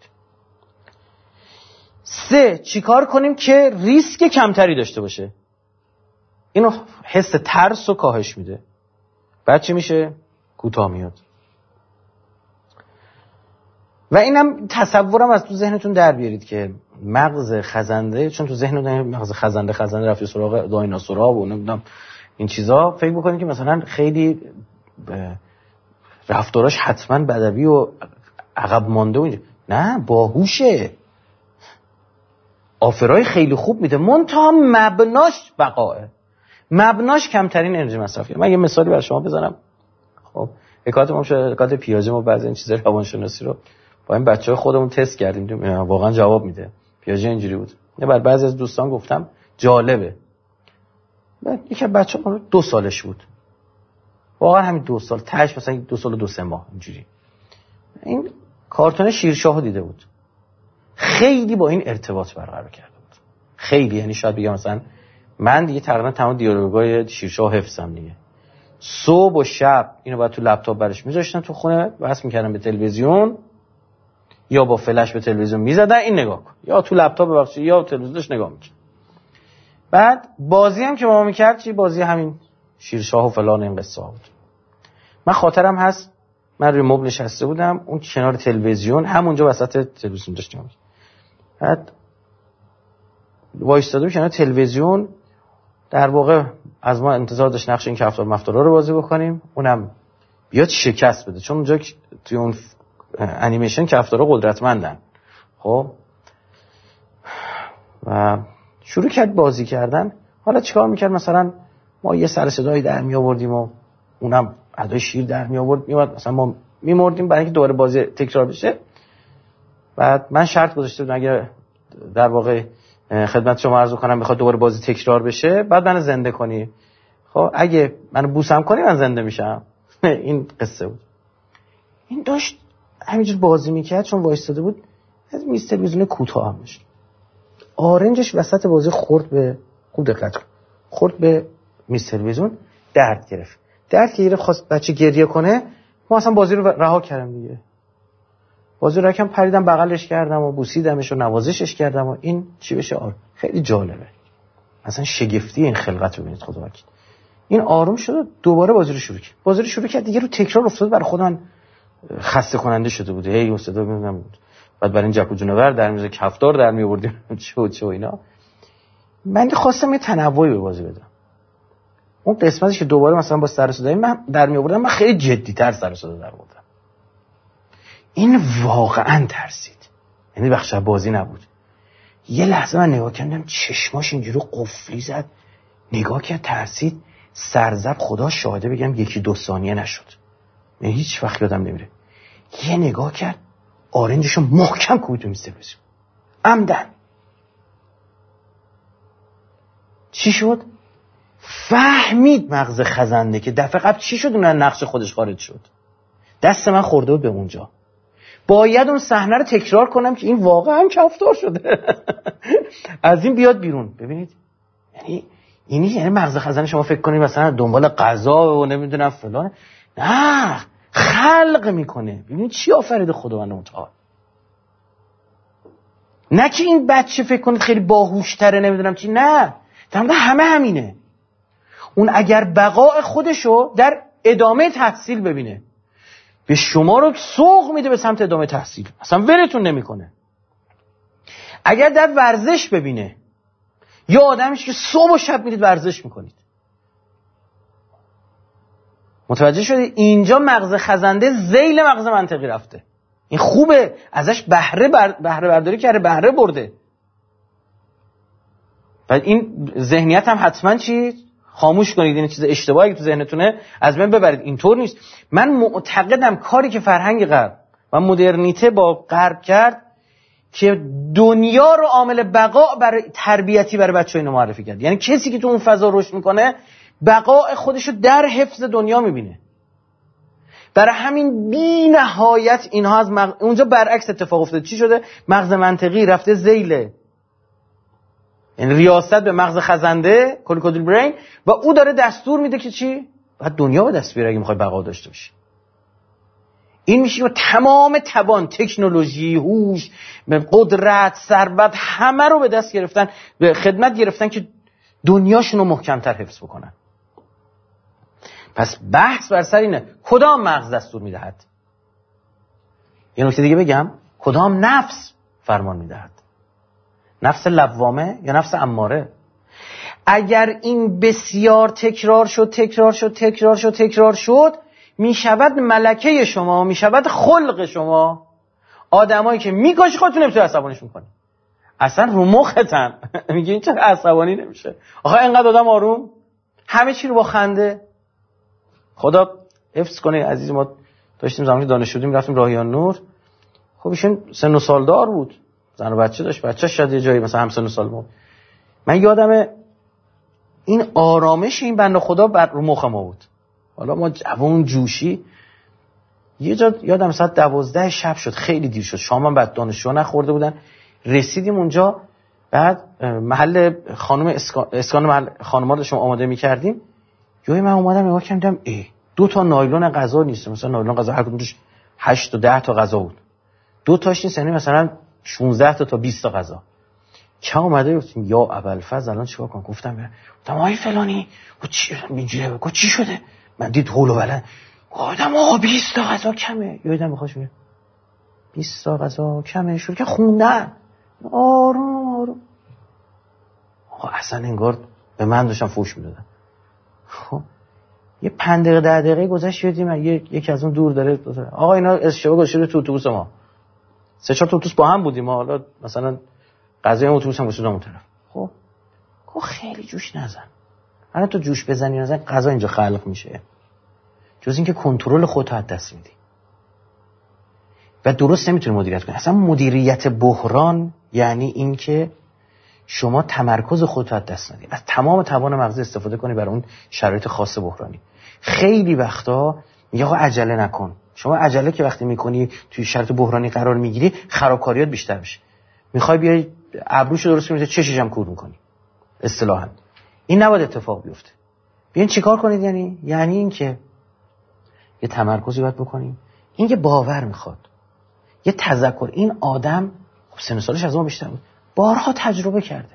3 چیکار کنیم که ریسک کمتری داشته باشه؟ اینو حس ترس رو کاهش میده. بعد چی میشه؟ کوتاه میاد. و اینم تصورم از تو ذهنتون در بیارید که مغز خزنده، چون تو ذهنتون مغز خزنده رفت سراغ دایناسورها و نمیدونم این چیزا، فکر بکنید که مثلا خیلی رفتاراش حتما بدوی و عقب مانده و اینجا. نه، باهوشه، آفرای خیلی خوب میده، منتها مبناش بقاه. مبناش کمترین انرژی مصرف کرد. من یه مثالی برای شما بزنم. خب حکایت ما شده، حکایت پیاژه، ما بعضی این چیزای روانشناسی رو با این بچه‌های خودمون تست کردیم، واقعا جواب میده. پیاژه اینجوری بود. یه بار بعضی از دوستان گفتم جالبه. بعد یکی بچه‌ها 2 سالش بود. واقعا همین 2 سال، تاش مثلا 2 سال و 2-3 ماه اینجوری. این کارتون شیرشاهو دیده بود. خیلی با این ارتباط برقرار کرده بود. خیلی، یعنی شاید بگم مثلا من دیگه تقریبا تمام دیالوگای شیرشاهو حفظم دیگه. صبح و شب اینو بعد تو لپتاپ برش میذاشتن تو خونه، وصل میکردن به تلویزیون یا با فلش به تلویزیون میزدن این نگاه کن، یا تو لپتاپ ببخشید یا تلویزیونش نگاه میکرد. بعد بازی هم که ما میکرد چی، بازی همین شیرشاه و فلان این قصه ها بود. من خاطرم هست من روی مبل نشسته بودم، اون کنار تلویزیون، همونجا وسط تلویزیون داشتیم. بعد وایستاده بود کنار تلویزیون، در واقع از ما انتظار داشت نقش این کفتار مفتارا رو بازی بکنیم، اونم بیاد شکست بده، چون اونجا توی اون انیمیشن کفتارا قدرتمندن. خب و شروع کرد بازی کردن. حالا چیکار میکرد؟ مثلا ما یه سر صدایی در می آوردیم و اونم ادای شیر در می آورد، میومد مثلا ما میمردیم برای اینکه دوباره بازی تکرار بشه. بعد من شرط گذاشته بودم اگه در واقع خدمت شما عرض کنم بخواد دوباره بازی تکرار بشه بعد منو زنده کنی. خب اگه منو بوسم کنی من زنده میشم. این قصه بود. این داشت همینجور بازی میکرد، چون وایستاده بود از میز تلویزیون کوتاه همش. آرنجش وسط بازی خورد به، خوب دقت کن، خورد به میز تلویزیون، درد گرفت. خواست بچه گریه کنه، ما اصلا بازی رو رها کردم دیگه. بازی رو کم پریدم بغلش کردم و بوسیدمش و نوازشش کردم و این چی بشه. خیلی جالبه. اصلا شگفتی این خلقت رو ببینید خدا وکیل. این آروم شد دوباره بازی رو شروع کرد. دیگه رو تکرار افتاد، برای خودم خسته کننده شده بود. هی صدا می‌دم. بعد برای این جک و جونور در میز کفتار در میآوردیم چه اینا. من خواستم یه تنوعی به بازی بدم. اون قسمتش که دوباره مثلا با سر صدای من در میآوردم، من خیلی جدی‌تر سر صدا در آوردم. این واقعا ترسید. یعنی بخش بازی نبود. یه لحظه من نگاه کردم چشماش اینجوری قفلی زد، نگاه کرد ترسید، سرزب. خدا شاهده بگم 1-2 ثانیه نشد. من هیچ وقت یادم نمیره. یه نگاه کرد آرنجشو محکم کوبید تو میز تلویزیون. عمدن. چی شد؟ فهمید مغز خزنده که دفعه قبل چی شد، اون نقش خودش خارج شد. دست من خورده بود به اونجا. باید اون صحنه رو تکرار کنم که این واقعا کفتار شده. از این بیاد بیرون. ببینید یعنی مغز خزانه شما فکر کنید مثلا دنبال غذا و نمیدونم فلان، نه، خلق میکنه. ببینید چی آفرید خداوند متعال. نه که این بچه فکر کنید خیلی باهوشتره نمیدونم چی، نه، در همه همینه. اون اگر بقای خودشو در ادامه تحصیل ببینه، به شما رو سوق میده به سمت ادامه تحصیل، اصلا ولتون نمیکنه. اگر در ورزش ببینه، یا آدمیش که صبح و شب میرید ورزش میکنید، متوجه شدید اینجا مغز خزنده ذیل مغز منطقی رفته. این خوبه، ازش بهره برداری کرده، بهره برده. بعد این ذهنیت هم حتما چی؟ خاموش کنید. این چیز اشتباهی که تو ذهنتونه از من ببرید. اینطور نیست. من معتقدم کاری که فرهنگ غرب و مدرنیته با غرب کرد که دنیا رو عامل بقا برای تربیتی برای بچه‌ها اینو معرفی کرد. یعنی کسی که تو اون فضا رشد میکنه بقای خودشو در حفظ دنیا میبینه. برای همین بی نهایت اینها از اونجا برعکس اتفاق افتاده. چی شده؟ مغز منطقی رفته ذیله، یعنی ریاست به مغز خزنده، کورتیکال برین، و او داره دستور میده که چی؟ باید دنیا به دست بیاره اگه میخوای بقا داشته باشی. این میشه که تمام توان، تکنولوژی، هوش، قدرت، ثروت، همه رو به دست گرفتن، به خدمت گرفتن که دنیاشون رو محکمتر حفظ بکنن. پس بحث بر سر اینه کدام مغز دستور میدهد. یه نکته دیگه بگم، کدام نفس فرمان میدهد، نفس لوامه یا نفس اماره. اگر این بسیار تکرار شد میشود ملکه شما، میشود خلق شما. آدمایی که میکشی خودتون نمیتونی عصبانیشون کنی، اصلا رو مختن. میگه این چرا عصبانی نمیشه؟ آخه اینقدر آدم آروم. همه چی رو با خنده. خدا حفظ کنه عزیز، ما داشتیم زمانی که دانشجو بودیم رفتیم راهیان نور. خب ایشون سن و سالدار بود، زن و بچه داشت، بچه‌ش شاید یه جایی مثلا هم سن و سال بود. من یادمه این آرامش این بنده خدا بر رو مخ ما بود. حالا ما جوان جوشی یه جا یادم ساعت 12 شب شد، خیلی دیر شد، شام هم بعد دانشجو نخورده بودن. رسیدیم اونجا، بعد محل خانم اسکان محل خانم‌ها داشتیم آماده می‌کردیم. جایی من اومدم نگاه کردم 2 تا نایلون غذا نیست، مثلا نایلون غذا هر کدومش 8 تا 10 تا غذا بود. 2 تاش نیست، یعنی مثلا 16 تا 20 تا غذا. چه اومده گفتیم یا ابوالفضل الان چیکار کنم؟ گفتم آی فلانی چی اینجوریه؟ گفت چی شده؟ من دید هول و ولن. گفتم 20 تا غذا کمه. یادم میخواد 20 تا غذا کمه. شروع که خوندن آروم. اصلا انگار به من داشتم فوش میدادن. خب یه 5 دقیقه 10 دقیقه گذشت، یادیم یکی از اون دور داره آقا اینا اشتباه گذاشته تو اتوبوس ما. 3-4 تا اتوبوس با هم بودیم، حالا مثلا غذای اتوبوس هم گذاشته اون طرف. خب خیلی جوش نزن. الان تو جوش بزنی نزن غذا اینجا خلق میشه. جز اینکه کنترل خودت از دست میدی و درست نمیتونی مدیریت کنی. اصلا مدیریت بحران یعنی این که شما تمرکز خودت از دست ندی، از تمام توان مغزی استفاده کنی برای اون شرایط خاص بحرانی. خیلی وقتا میگه آقا عجله نکن. شما عجله که وقتی میکنی توی شرایط بحرانی قرار میگیری، خرابکاریات بیشتر میشه. میخوای بیای ابروشو درست کنی، چشش هم کور میکنی. اصطلاحاً این نباید اتفاق بیفته. بیاین چیکار کنید؟ یعنی این که یه تمرکزی باید بکنیم. این که باور میخواد، یه تذکر. این آدم خب سن و سالش از ما بیشتر بود، بارها تجربه کرده.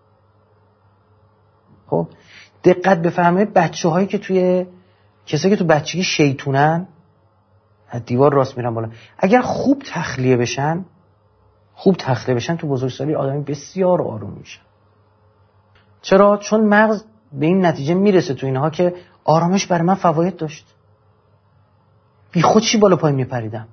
خب دقت بفرمایید، بچه‌هایی که کسایی که تو بچگی شیطونن، از دیوار راست میرن بالا، اگر خوب تخلیه بشن تو بزرگسالی آدمی بسیار آروم میشن. چرا؟ چون مغز به این نتیجه میرسه تو اینها که آرامش برای من فواید داشت. بی خود چی بالا پایین میپریدم.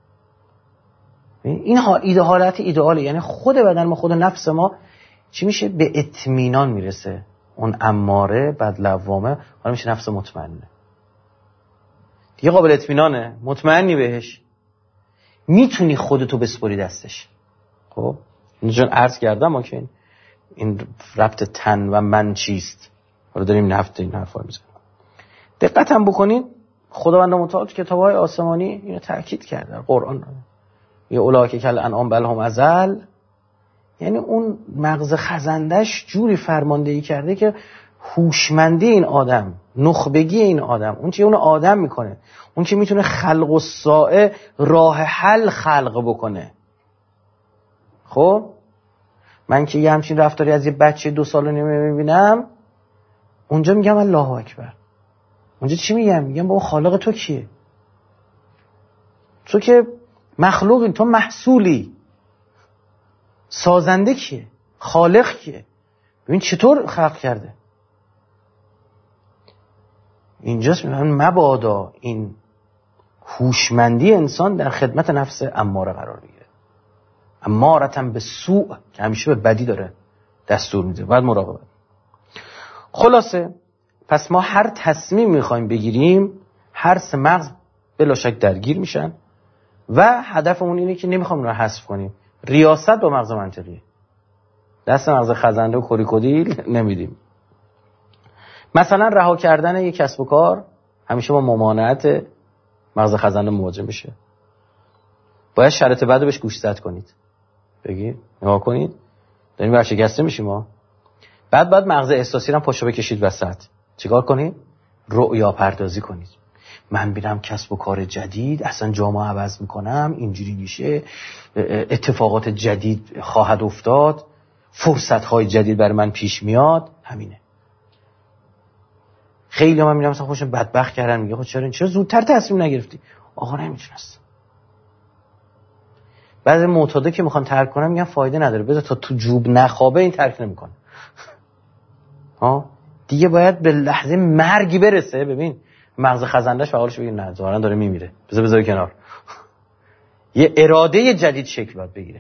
این حالت ایدئاله، یعنی خود بدن ما، خود نفس ما چی میشه؟ به اطمینان میرسه. اون اماره بعد لوامه حالا میشه نفس مطمئنه. دیگه قابل اطمینانه، مطمئنی بهش، میتونی خودتو بسپری دستش. خب اینجا عرض کردم ما که این ربط تن و من چیست، حالا داریم این حرفا رو میزنیم. دقت هم بکنید، خداوند متعال تو کتاب‌های آسمانی اینو تاکید کرده، قرآن یه اولاک کل انعام بل هم اضل. یعنی اون مغز خزندش جوری فرماندهی کرده که هوشمندی این آدم، نخبگی این آدم، اون چی اون آدم میکنه، اون چی میتونه خلق و سائه راه حل خلق بکنه. خب من که یه همچین رفتاری از یه بچه 2 ساله نمیبینم، اونجا میگم الله اکبر. اونجا چی میگم بابا خالق تو کیه؟ تو که مخلوقی، تو محصولی. سازنده کیه؟ خالق کیه؟ ببین چطور خلق کرده. اینجاست میگن مبادا این هوشمندی انسان در خدمت نفس اماره قرار بگیره. امارتن به سوء، که همیشه به بدی داره دستور میده. باید مراقبت. خلاصه پس ما هر تصمیم میخوایم بگیریم، هر 3 مغز بلا شک درگیر میشن و هدفمون اینه که نمیخوام اون رو حذف کنیم. ریاست با مغز منطقیه، دست مغز خزنده و کوریکودیل نمیدیم. مثلا رها کردن یک کسب و کار همیشه با ممانعت مغز خزنده مواجه میشه. باید شرط بعدو بهش گوشزد کنید، بگید نگاه کنید داریم ورشکسته میشیم ما. بعد مغز احساسی رو پاشو بکشید وسط. چیکار کنید؟ رؤیا پردازی کنید. من بیرم کسب و کار جدید، اصلا جامعه عوض میکنم، اینجوری میشه، اتفاقات جدید خواهد افتاد، فرصت‌های جدید برای من پیش میاد. همینه. خیلی من میرم مثلا خوشم بدبخت کردن، میگه خب چرا زودتر تصمیم نگرفتی؟ آقا نمیتونستم. بعضی معتادا که میخوان ترک کنن میگن فایده نداره، بذار تا تو جوب نخوابه این ترک نمیکنه. دیگه باید به لحظه مرگی برسه. ببین مغز خزندش فعالش بگه نه ظاهرا داره میمیره، بذار کنار. یه اراده جدید شکل باید بگیره.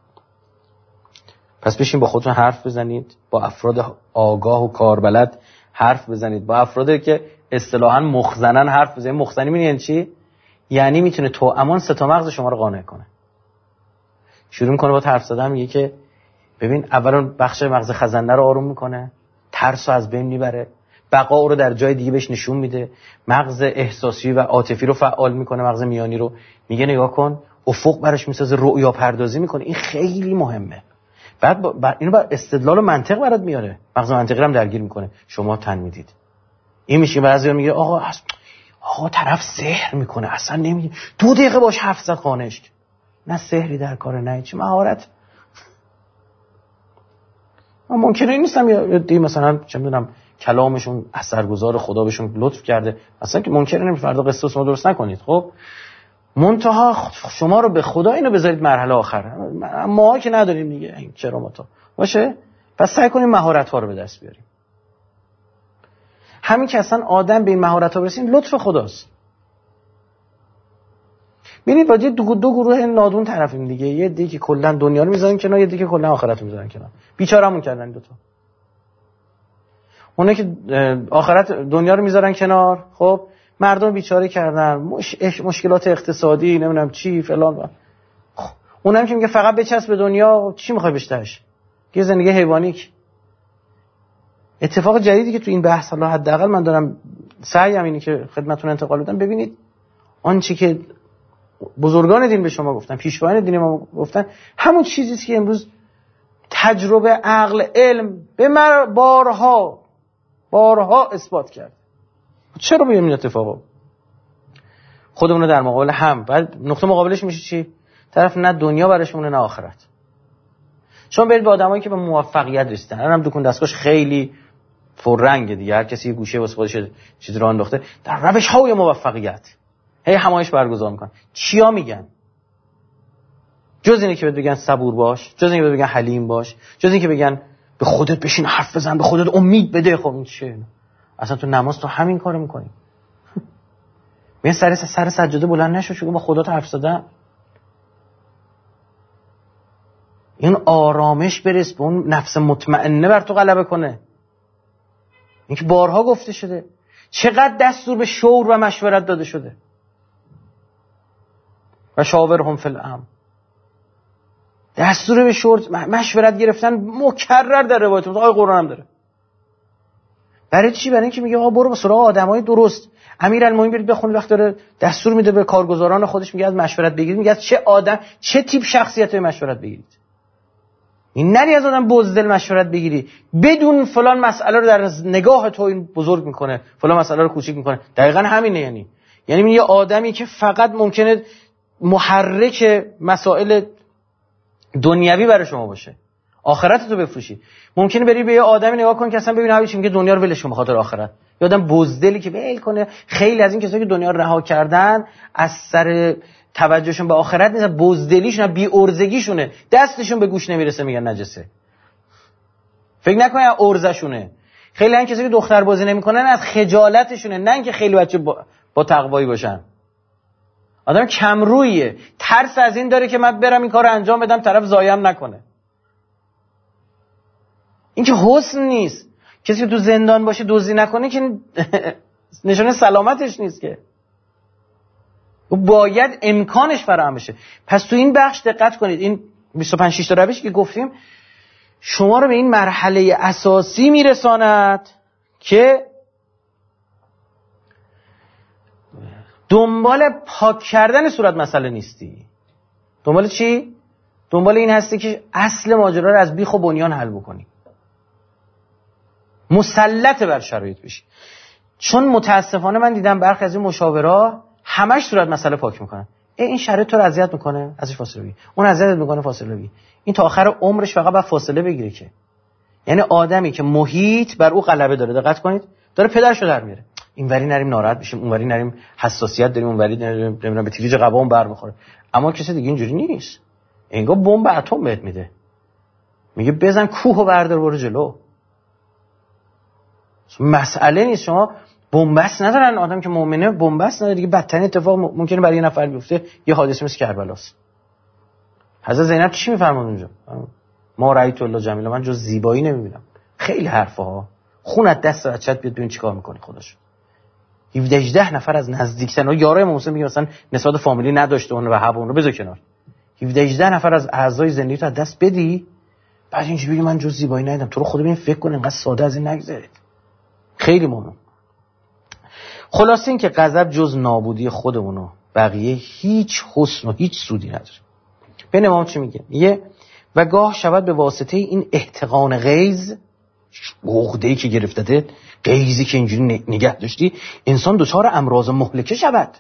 پس بشین با خودتون حرف بزنید، با افراد آگاه و کاربلد حرف بزنید با افرادی که اصطلاحاً مخزنن حرف بزنید. مخزنی یعنی چی؟ یعنی میتونه توامان 3 مغز شما رو قانع کنه. شروع میکنه با حرف زدن، میگه که ببین اولا بخش مغز خزنده رو آروم میکنه، ترس رو از بین میبره، بقا رو در جای دیگه بهش نشون میده، مغز احساسی و عاطفی رو فعال میکنه، مغز میانی رو میگه نگاه کن، افق براش میسازه، رؤیا پردازی میکنه. این خیلی مهمه. بعد اینو با استدلال و منطق برات میاره، مغز منطقی هم درگیر میکنه. شما تن میدید. این میشه بعضیا میگه آقا طرف سحر میکنه، اصلا نمیگه 2 دقیقه باش حرف زد قانعش. نه سحری در کار، نه چه مهارت. ممکنه این نیستم یا دی مثلا چه میدونم کلامشون اثرگذار، خدا بهشون لطف کرده، اصلا که ممکنه نمیشه فردا قصه شما درست نکنید. خب منتها شما رو به خدا اینو بذارید مرحله آخر. ما که نداریم دیگه این کراماتا باشه. پس سعی کنیم مهارت ها رو به دست بیاریم. همین که اصلا آدم به این مهارت ها برسید لطف خداست. ببینید با دو گروه نادون طرفیم دیگه. یه دیگه که کلا دنیا رو میذارن کنار، یه دیگه که کلا آخرت رو میذارن کنار. بیچارهمون کردن دوتا. اونایی که آخرت دنیا رو میذارن کنار، خب مردم بیچاره کردن، مشکلات اقتصادی نمیدونم چی فلان. خب اونم که میگه فقط بچسب به دنیا، چی میخوای بشتهش؟ یه زندگی حیوانی. اتفاق جدیدی که تو این بحث حالا حداقل من دارم سعیم اینه که خدمتتون انتقال بدم. ببینید آنچه که بزرگان دین به شما گفتن، پیشوایان دین ما گفتن، همون چیزی است که امروز تجربه، عقل، علم به بارها اثبات کرد. چرا بیام این اتفاقا خودمون رو در مقابل هم، بعد نقطه مقابلش میشه چی؟ طرف نه دنیا برش مونه نه آخرت. شما برید به آدمایی که به موفقیت رسیدن، الان دکون دستگاهش خیلی پررنگه دیگه، هر کسی یه گوشه واسه خودش چیزی راه انداخته در روش‌های موفقیت هی همایش برگزار میکنن. چیا میگن؟ جز اینه که بهت بگن صبور باش، جز اینه که بهت بگن حلیم باش، جز اینه که بگن به خودت بشین حرف بزن، به خودت امید بده. خب این چیه؟ اصلا تو نماز تو همین کارو میکنی. من سر سجاده بلند نشو، چون با خدا حرف زدن. این آرامش برس به اون نفس مطمئنه بر تو غلبه کنه. این که بارها گفته شده. چقدر دستور به شور و مشورت داده شده. و شاورهم فی الامر. دستور به شور مشورت گرفتن مکرر در روایت آیه قرآن هم داره. برای چی؟ برای اینکه میگه آقا برو به سراغ آدمای درست. امیرالمومنین برید بخونید وقت داره دستور میده به کارگزاران خودش، میگه از مشورت بگیرید، میگه از چه آدم، چه تیپ شخصیتی مشورت بگیرید. این نری از آدم بزدل مشورت بگیری بدون فلان مسئله رو در نگاه تو این بزرگ میکنه، فلان مسئله رو کوچیک میکنه. دقیقاً همینه. یعنی یه آدمی که فقط ممکنه محرک مسائل دنیوی برای شما باشه، آخرت تو بفروشی. ممکنه بری به یه آدمی نگاه کن که اصلا ببین هیچ میگه دنیا رو ولش کن بخاطر آخرت. یه آدم بزدلی که ول کنه. خیلی از این کسایی که دنیا رو رها کردن از سر توجهشون به آخرت نیست، بزدلیشون، بی ارزگیشونه، دستشون به گوش نمیرسه میگن نجسه. فکر نکنید ارزشونه. خیلی از کسایی که دختر بازی نمیکنن از خجالتشونه، نه اینکه خیلی بچه با تقوایی باشن. آدم کم رویه، ترس از این داره که من برم این کارو انجام بدم طرف ضایعم نکنه. این که حسن نیست. کسی که تو زندان باشه دزدی نکنه که نشانه سلامتش نیست که. باید امکانش فراهم بشه. پس تو این بخش دقت کنید. این 25-6 تا روشی که گفتیم شما رو به این مرحله اساسی میرساند که دنبال پاک کردن صورت مسئله نیستی. دنبال چی؟ دنبال این هستی که اصل ماجرا رو از بیخ و بنیان حل بکنی. مسلط بر شرایط بشی. چون متاسفانه من دیدم برخی از این مشاورا همش صورت مسئله پاک میکنن. این شرایط تو رو اذیت میکنه، ازش فاصله بگیر. اون اذیت میکنه، فاصله بگیر. این تا آخر عمرش فقط باید فاصله بگیره که. یعنی آدمی که محیط بر او غلبه داره، دقت کنید، داره پدرشو در میاره. اینوری نریم ناراحت بشیم، اونوری نریم حساسیت داریم، اونوری نمیدونم به تیریج قبام برمیخوره. اما کسی دیگه اینجوری نیست. انگار بمب اتم بهت میده. میگه بزن کوهو بردار برو جلو. مسئله نیست. شما بنبست ندارن. آدم که مؤمنه بنبست نداره دیگه. بدترین اتفاق ممکنه برای یه نفر بیفته یه حادثه مثل کربلاست. حضرت زینب چی میفرماد اونجا؟ ما رأیت الله جمیلا، من جز زیبایی نمیبینم. خیلی حرفا ها. خونت دست بچت بیاد ببین چیکار میکنی خودش. 17 نفر از نزدیکترین یارای موسی میگه مثلا نسبت فامیلی نداشته اون و حب اون رو بذار کنار. 17 نفر از اعضای زندگی تو از دست بدی، بعد اینجوری بگی من جز زیبایی ندیدم. تو رو خدا ببین فکر کن اینقدر ساده از این نگذرید. خیلی مهمه. خلاصه این که غضب جز نابودی خودمون و بقیه هیچ حسن و هیچ سودی نداره. ببین امام چی میگه؟ میگه و گاه شود به واسطه این احتقان غیظ، عقده‌ای که گرفتته، غیظی که اینجوری نگه داشتی، انسان دچار امراض مهلکه شود.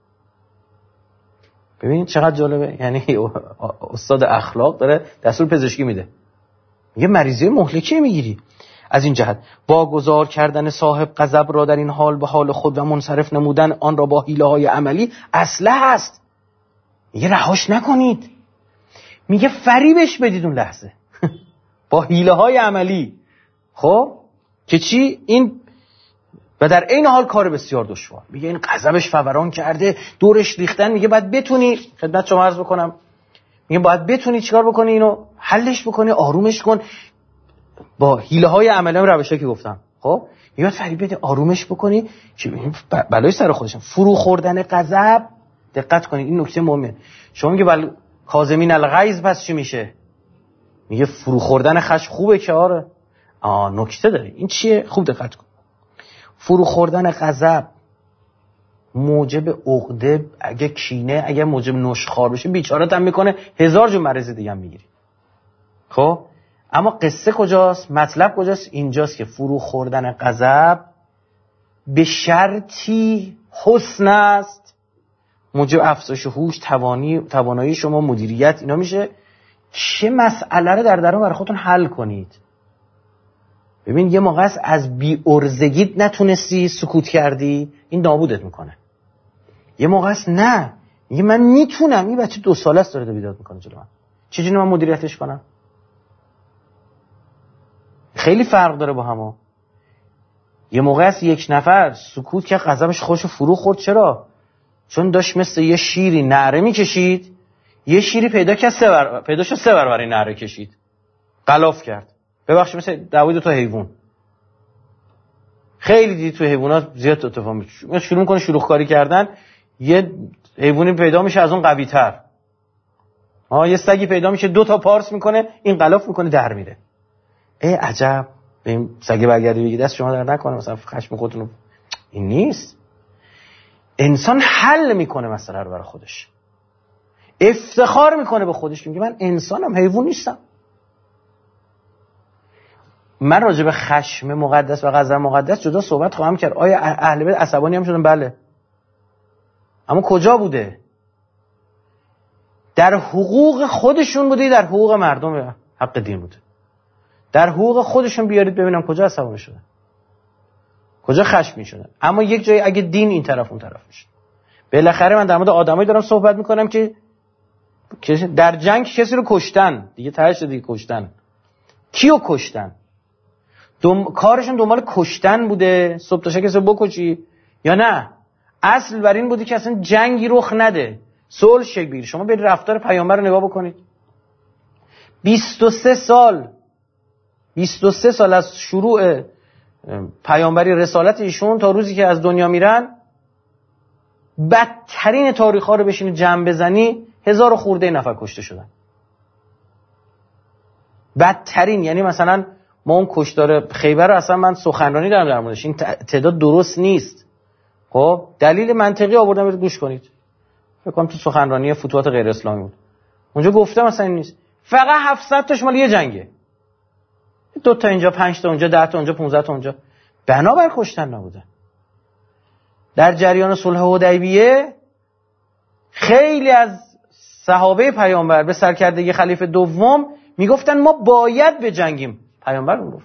ببین چقدر جالبه. یعنی استاد اخلاق داره دستور پزشکی میده، میگه مریضی مهلکه میگیری. از این جهت واگذار کردن صاحب غضب را در این حال به حال خود و منصرف نمودن آن را با حیله‌های عملی اصلح است. میگه رهاش نکنید، میگه فریبش بدید اون لحظه با حیله‌های عملی. خب که چی؟ این و در این حال کار بسیار دشوار. میگه این غضبش فوران کرده، دورش ریختن، میگه باید بتونی، خدمت شما عرض بکنم، میگه باید بتونی چیکار بکنی؟ اینو حلش بکنی، آرومش کن با حیله‌های عملی، روشی که گفتم. خب میگه فریب بده، آرومش بکنی که بلای سر خودش. فرو خوردن غضب، دقت کنید این نکته مهمه. شما میگه کاظمین الغیظ پس چی میشه؟ میگه فرو خوردن خشم خوبه که آره. نکته داره. این چیه؟ خوب دقت کن. فرو خوردن غضب موجب عقده، اگه کینه، اگه موجب نشخوار بشه بیچاره‌ت هم میکنه، 1000 جور مرض دیگه هم میگیری. خب اما قصه کجاست؟ مطلب کجاست؟ اینجاست که فرو خوردن غضب به شرطی حسن است، موجب افزایش هوش، توانایی شما، مدیریت اینا میشه. چه مسئله رو در درون برای خودتون حل کنید. ببین یه موقع است از بی ارزگیت نتونستی، سکوت کردی، این نابودت میکنه. یه موقع است نه، میگه من میتونم. این بچه 2 ساله است داره بیداد میکنه جلو من، چجوری من مدیریتش کنم؟ خیلی فرق داره با هم. یه موقع است یک نفر سکوت که غضبش خوش فرو خورد. چرا؟ چون داشت مثل یه شیری نعره میکشید، یه شیری پیدا شد 3 برابر نعره کشید، غلاف کرد. ببخشید مثل دعوای 2 تا حیوان. خیلی دیدی تو حیوانات زیاد اتفاق میفته، شروع میکنه شلوغ کاری کردن، یه حیوانی پیدا میشه از اون قوی تر. یه سگی پیدا میشه 2 تا پارس میکنه، این غلاف میکنه در میره. عجب، به این سگه برگردی بگی دست شما در نکنه مثلا خشم خودتون. این نیست. انسان حل میکنه مسئله رو برای خودش، افتخار میکنه به خودش، میگه من انسانم، حیوان نیستم. من راجع به خشم مقدس و غضب مقدس جدا صحبت خواهم کرد. آیا اهل بیت عصبانی هم شدن؟ بله. اما کجا بوده؟ در حقوق خودشون بوده، در حقوق مردم حق دین بوده. در حقوق خودشون بیارید ببینم کجا عصبانی شدن، کجا خشمی شدن. اما یک جایی اگه دین این طرف اون طرف میشه. بالاخره من در مورد آدمایی دارم صحبت میکنم که در جنگ کسی رو کشتن، دیگه تهش دیگه کشتن. کیو کشتن؟ کارشون دنبال کشتن بوده، صبح تا شب کسی رو بکشی یا نه؟ اصل بر این بودی که اصلا جنگی رخ نده، صلح شکل بگیره. شما برید رفتار پیامبر رو نگاه بکنید. 23 سال از شروع پیامبری رسالت ایشون تا روزی که از دنیا میرن، بدترین تاریخ‌ها رو بشینید جمع بزنی 1000 خورده نفر کشته شدن. بدترین، یعنی مثلا ما اون کشتار خیبر رو اصلا من سخنرانی دارم در موردش، این تعداد درست نیست. خب دلیل منطقی آوردم، برید گوش کنید. فکر کنم تو سخنرانی فتوحات غیر اسلامی بود، اونجا گفتم مثلا این نیست، فقط 700 تاش مال یه جنگه، 2 تا اینجا، 5 تا اونجا، 10 تا اونجا، 15 تا اونجا. بنابر کشتن نبوده. در جریان صلح حدیبیه خیلی از صحابه پیامبر به سرکردگی خلیفه دوم میگفتن ما باید بجنگیم. پیامبر میگفت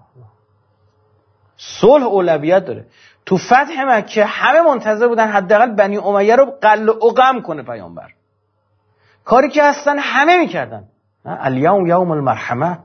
صلح اولویت داره. تو فتح مکه همه منتظر بودن حداقل بنی امیه رو قل و قم کنه پیامبر، کاری که اصلا همه میکردن. الیوم یوم المرحمه،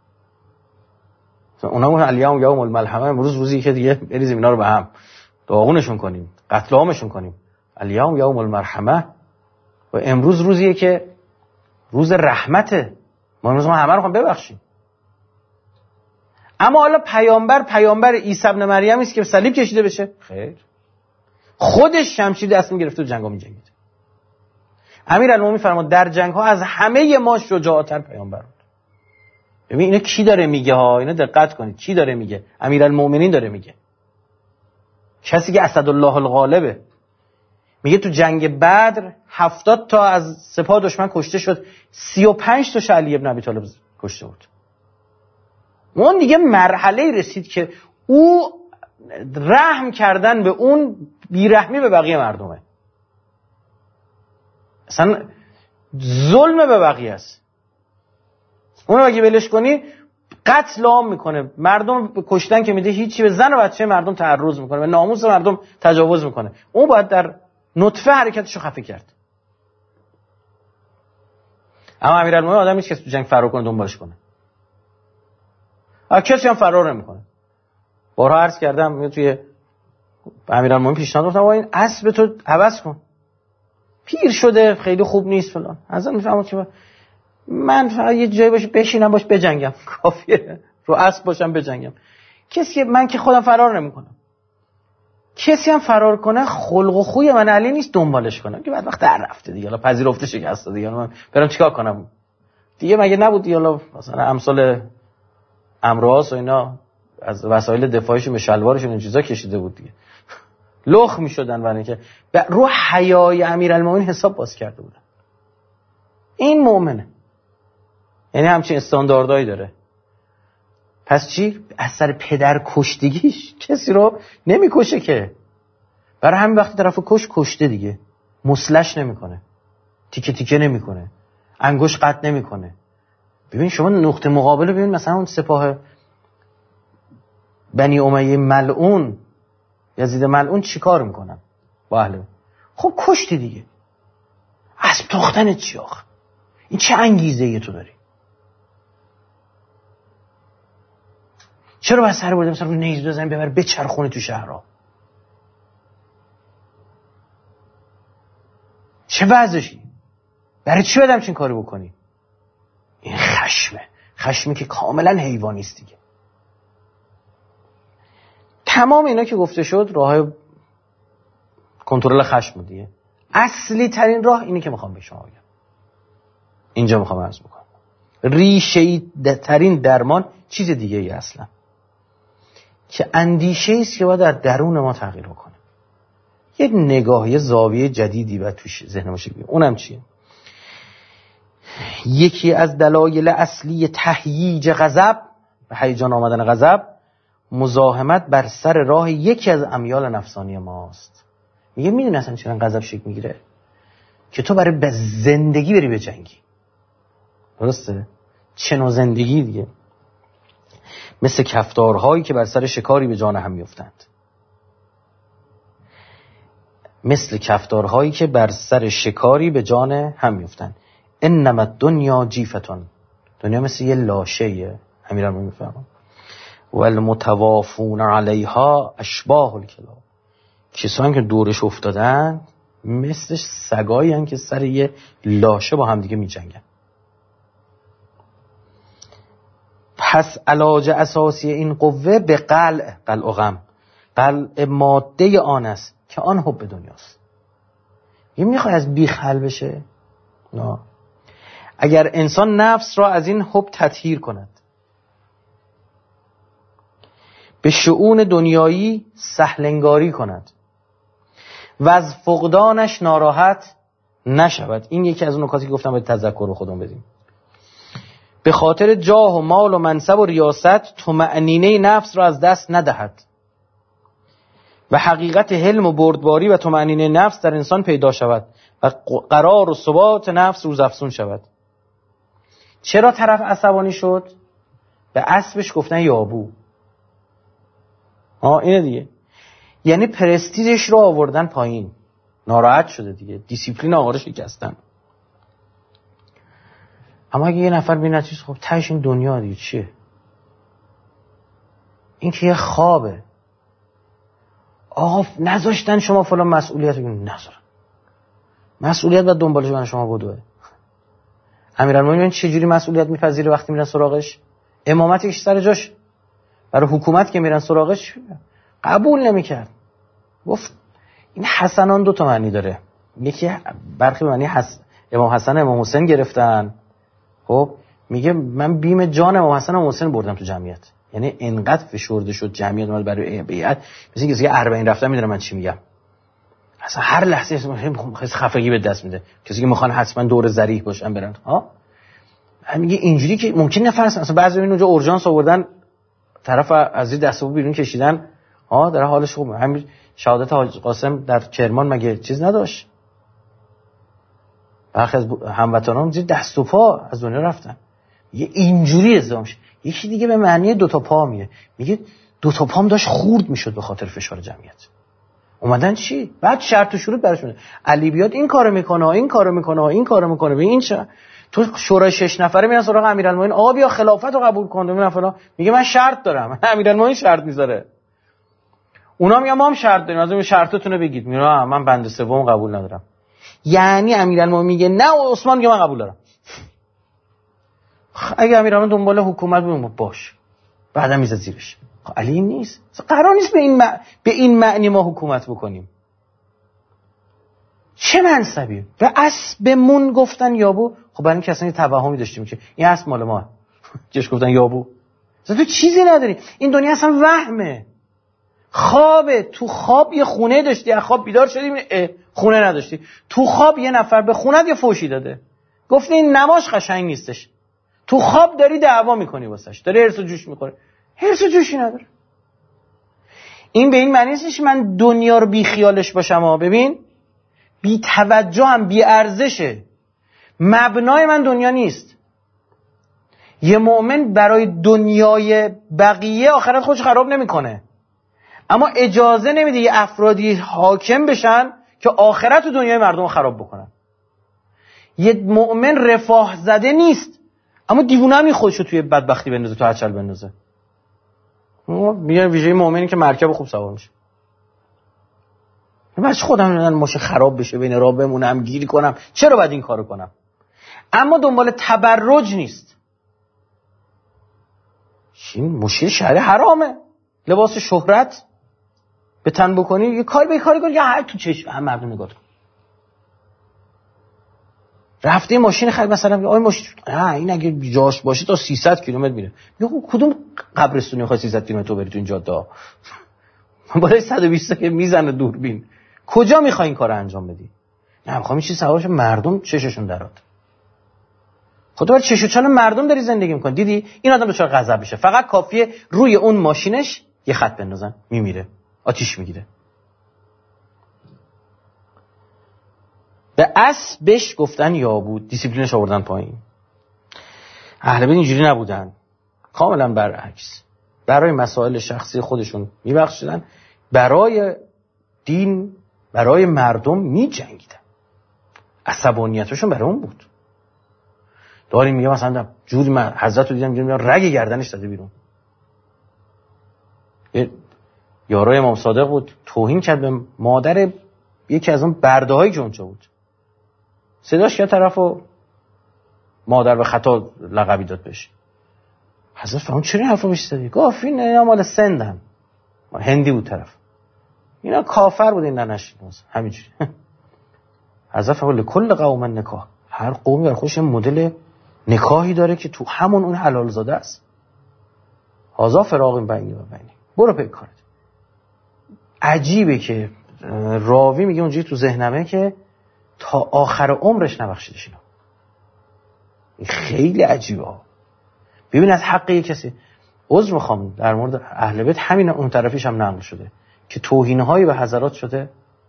اونا میگن الیوم یوم الملحمه، امروز روزی که دیگه بریزیم اینا رو به هم، داغونشون کنیم، قتل عامشون کنیم. الیوم یوم المرحمه، و امروز روزیه که روز رحمته، ما امروز همه رو ببخشیم. اما حالا پیامبر عیسی ابن مریم است که به صلیب کشیده بشه؟ خیر، خودش شمشیر دست میگرفته و جنگا میجنگید. امیرالمومنین فرمود در جنگ ها از همه ما شجاعتر پیامبر بود. ببین اینو کی داره میگه ها؟ اینو دقت کنید، کی داره میگه؟ امیرالمومنین داره میگه، کسی که اسدالله الغالبه. میگه تو جنگ بدر 70 تا از سپاه دشمن کشته شد، 35 تا علی ابن ابی طالب کشته بود. اون دیگه مرحله رسید که او رحم کردن به اون بیرحمی به بقیه مردمه، اصلا ظلم به بقیه است. اونو اگه بلش کنی قتل عام میکنه، مردم کشتن که میده هیچی، به زن و بچه مردم تعرض میکنه، به ناموس مردم تجاوز میکنه. اون باید در نطفه حرکتشو خفه کرد. اما امیرالمومنین آدم نیست که تو جنگ فرار کنه دنبالش کنه. کسی هم فرار نمیکنه. بارها عرض کردم توی امیرالمومنین پیشنهاد گفتم این اسب تو عوض کن، پیر شده خیلی خوب نیست فلان. اصلا میفهمم که من فقط یه جایی باشه بشینم باش بجنگم، کافیه، رو اسب باشم بجنگم. کسی که من که خودم فرار نمیکنم، کسی هم فرار کنه خلق و خوی من علی نیست دنبالش کنم که بعد وقت در رفته دیگه، حالا پذیرفته شکسته دیگه، من برم چیکار کنم دیگه؟ مگه نبود دیگه حالا مثلا امثال امراض و اینا از وسایل دفاعیشون به شلوارشون این چیزا کشیده بود دیگه، لخ میشدن برای اینکه رو حیای امیرالمومنین حساب باز کرده بودن. این مؤمنه، یعنی همچین استانداردهایی داره. پس چی؟ از سر پدر کشتگیش کسی رو نمیکشه که، برای همین وقتی طرف کشته دیگه، مسلش نمیکنه، تیکه تیکه نمیکنه، انگوش قطع نمیکنه. ببین شما نقطه مقابل ببین، مثلا اون سپاه بنی امیه ملعون، یزید ملعون چی کار میکنن با اهل؟ خب کشتی دیگه، اسب تاختن چی آخه؟ این چه انگیزه ای تو داری؟ چرا باید سر برده مثلا رو نیز بزنی ببر بچرخونه تو شهرها؟ چه وضعشی؟ برای چی بدم چین کاری بکنی؟ این خشمی که کاملا حیوانی است دیگه. تمام اینا که گفته شد راه کنترل خشم دیگه. اصلی ترین راه اینی که میخوام به شما بگم، اینجا میخوام عرض بکنم، ریشه ترین درمان چیز دیگه ای اصلا، که اندیشه است که باید در درون ما تغییر بکنه. یک نگاه، یه زاویه جدیدی باید توش ذهن ما شکل بگیره. اونم چیه؟ یکی از دلایل اصلی تهییج غضب، هیجان آمدن غضب، مزاحمت بر سر راه یکی از امیال نفسانی ماست. میدونی اصلا چرا غضب شکل میگیره؟ که تو برای به زندگی بری به جنگی. درسته؟ چه نوع زندگی دیگه؟ مثل کفتارهایی که بر سر شکاری به جان هم میافتند. مثل کفتارهایی که بر سر شکاری به جان هم میافتند. انما الدنیا جیفتون، دنیا مثل یه لاشه‌ایه. امیرالمومنین میفهمم. والمتوافون علیها اشباح الکلاب، کسانی که دورش افتادن مثل سگایی هستند که سر یه لاشه با هم دیگه میجنگن. پس علاج اساسی این قوه به قلع و غم، قلع ماده آن است که آن حب دنیاست. این میخواد از بیخ حل بشه؟ نه. اگر انسان نفس را از این حب تطهیر کند، به شؤون دنیایی سهلنگاری کند و از فقدانش ناراحت نشود، این یکی از اون نکاتی که گفتم باید تذکر به خودمون بدیم. به خاطر جاه و مال و منصب و ریاست طمأنینه نفس را از دست ندهد و حقیقت حلم و بردباری و طمأنینه نفس در انسان پیدا شود و قرار و ثبات نفس روزافزون شود. چرا طرف عصبانی شد؟ به اسبش گفتن یابو. اینه دیگه، یعنی پرستیژش رو آوردن پایین، ناراحت شده دیگه، دیسیپلین آقا رو شکستن. اما اگه یه نفر ببینه چیز خب تهش این دنیا دیگه چیه؟ این که یه خوابه. آقا نذاشتن شما فلان مسئولیت رو نذارن، مسئولیت باید دنبالش من شما بدوه. امیرالمومنین چه جوری مسئولیت میپذیره وقتی میرن سراغش؟ امامتش سر جاش، برای حکومت که میرن سراغش قبول نمیکرد. گفت این حسنان 2 معنی داره. یکی برخی معنی امام حسن امام حسین گرفتن. خب میگه من بیم جان امام حسن امام حسین بردم تو جمعیت. یعنی انقدر فشرده شد جمعیت اومد برای بیعت، مثل اینکه 40 رفتن میدونم من چی میگم. اصلا هر لحظه خیلی خفگی به دست میده. کسی که میخوان حتما دور ذریح باشن برن. میگه اینجوری که ممکن نفر اصلا بعضی این اونجا اورژانس آوردن طرف از این دستو بیرون کشیدن، در حالش خوبه. همین شهادت حاج قاسم در کرمان مگه چیز نداشت؟ برخی از هموطنان زیر دست و پا از دنیا رفتن. یه اینجوری ازدام شد. یکی دیگه به معنی 2 پا میگه 2 پام داشت خورد میشد به خاطر فشار جمعیت. اومدن چی؟ بعد شرط و شروط براشون. علی بیاد این کارو میکنه، این کارو میکنه، به این چه؟ تو شورای 6 نفره میرن سراغ امیرالمومنین، آقا بیا خلافت رو قبول کن، ببین فلان. میگه من شرط دارم. امیرالمومنین شرط میذاره. اونا میگن ما هم شرط داریم، لازم شرطتون رو بگید. میگه من بند 3 قبول ندارم. یعنی امیرالمومنین میگه نه، عثمان میگه من قبول دارم. اگه امیرالمومنین دنبال حکومت بود باش، بعدا میذاره زیرش. علی نیست. قرار نیست به این معنی ما حکومت بکنیم. چه منصبی؟ به اسبمون گفتن یابو. خب برای این کسانی توهمی داشتیم که این اسب مال ما، جش گفتن یابو. تو چیزی نداری. این دنیا اصلا وهمه، خوابه. تو خواب یه خونه داشتی، از خواب بیدار شدی خونه نداشتی. تو خواب یه نفر به خونت یه فوشی داده، گفتی این نماش قشنگ نیستش. تو خواب داری دعوا میکنی واسش، داری هرس و جوش میخوره. هرس و جوشی نداره. این به این معنی نیست که من دنیا رو بی خیالش باشم. ببین، بی توجه هم بی ارزشه. مبنای من دنیا نیست. یه مؤمن برای دنیای بقیه آخرت خودش خراب نمیکنه، اما اجازه نمیده یه افرادی حاکم بشن که آخرت و دنیای مردم خراب بکنن. یه مؤمن رفاه زده نیست، اما دیوونه هم خودشو توی بدبختی بندازه، تو هچل بندازه. میگن ویژه مؤمنی که مرکب خوب سوار میشه. من خودم ماشه خراب بشه، بین راه بمونم، گیری کنم، چرا باید این کارو کنم؟ اما دنبال تبرج نیست. این مشکل شرعی حرامه. لباس شهرت به تن بکنی، یه کاری کنی یا هر تو چشم هم مردم نگاه کن. رفته ماشین خرید مثلا، آی ماشین این اگه جاش باشه تا 300 کیلومتر میره. میگه کدوم قبرستونی میخوای 300 کیلومتر تو بری تو این جاده؟ بالای 120 که میزنه دوربین. کجا میخوای این کارو انجام بدی؟ نه میخوام این چیز سوارش مردم چششون درات. خدا بر چش و چال مردم داری زندگی میکنی. دیدی این آدم دچار غضب میشه، فقط کافیه روی اون ماشینش یه خط بندازن میمیره، آتیش میگیره. به اسبش گفتن یابود، دیسیپلینش آوردن پایین. اهل بیت اینجوری نبودن، کاملا برعکس. برای مسائل شخصی خودشون میبخشیدن، برای دین، برای مردم میجنگیدن. عصبانیتشون برای اون بود. داریم میگه مثلا جوری من حضرت رو دیدم رگ گردنش داده بیرون. یارای امام صادق بود، توهین کرد به مادر یکی از اون برده‌هایی که اونجا بود. صداش که طرفو مادر به خطا لقبی داد بهش. حضرت فرمود چرا این حرفو بهش زدی؟ گفت اینا مال سندن. هندی بود طرف. اینا کافر بود، این ننش همینجوری. حضرت فرمود لکل قوم نکاح. هر قومی بر خودش مدل نکاحی داره که تو همون اون حلال زاده است. هازا فراق بینی و بینی. برو پی کارت. عجیبه که راوی میگه اونجوری تو ذهنمه که تا آخر عمرش نبخشیدش اینا. این خیلی عجیبه. ببین از حق یک کسی عذر میخوام در مورد اهل بیت، همین اون طرفیش هم نقل شده که توهین‌هایی به حضرات شده.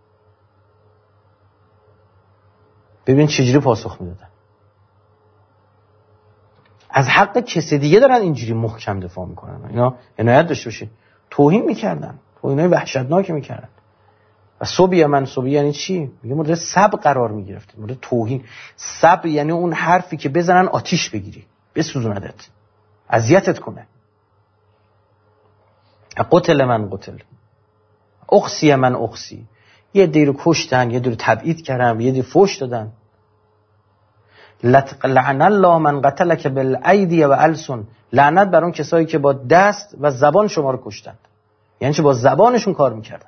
ببین چجوری پاسخ میدادن. از حق کسی دیگه دارن اینجوری محکم دفاع میکنن. اینا عنایت داشته باشید. توهین میکردن، توهینای وحشتناکی میکردن. و صبیه من صبیه یعنی چی؟ میگه مورد سب قرار میگرفت، مورد توهین. سب یعنی اون حرفی که بزنن آتیش بگیری، بسوزوندت، اذیتت کنه. قتل من قتل، اخسی من اخسی. یه دیرو کشتن، یه دیرو تبعید کردن، یه دیرو فوش دادن. لعن الله من قتلک بالایدی و السن، لعنت بر اون کسایی که با دست و زبان شما رو کشتند. یعنی چه؟ با زبانشون کار میکردن.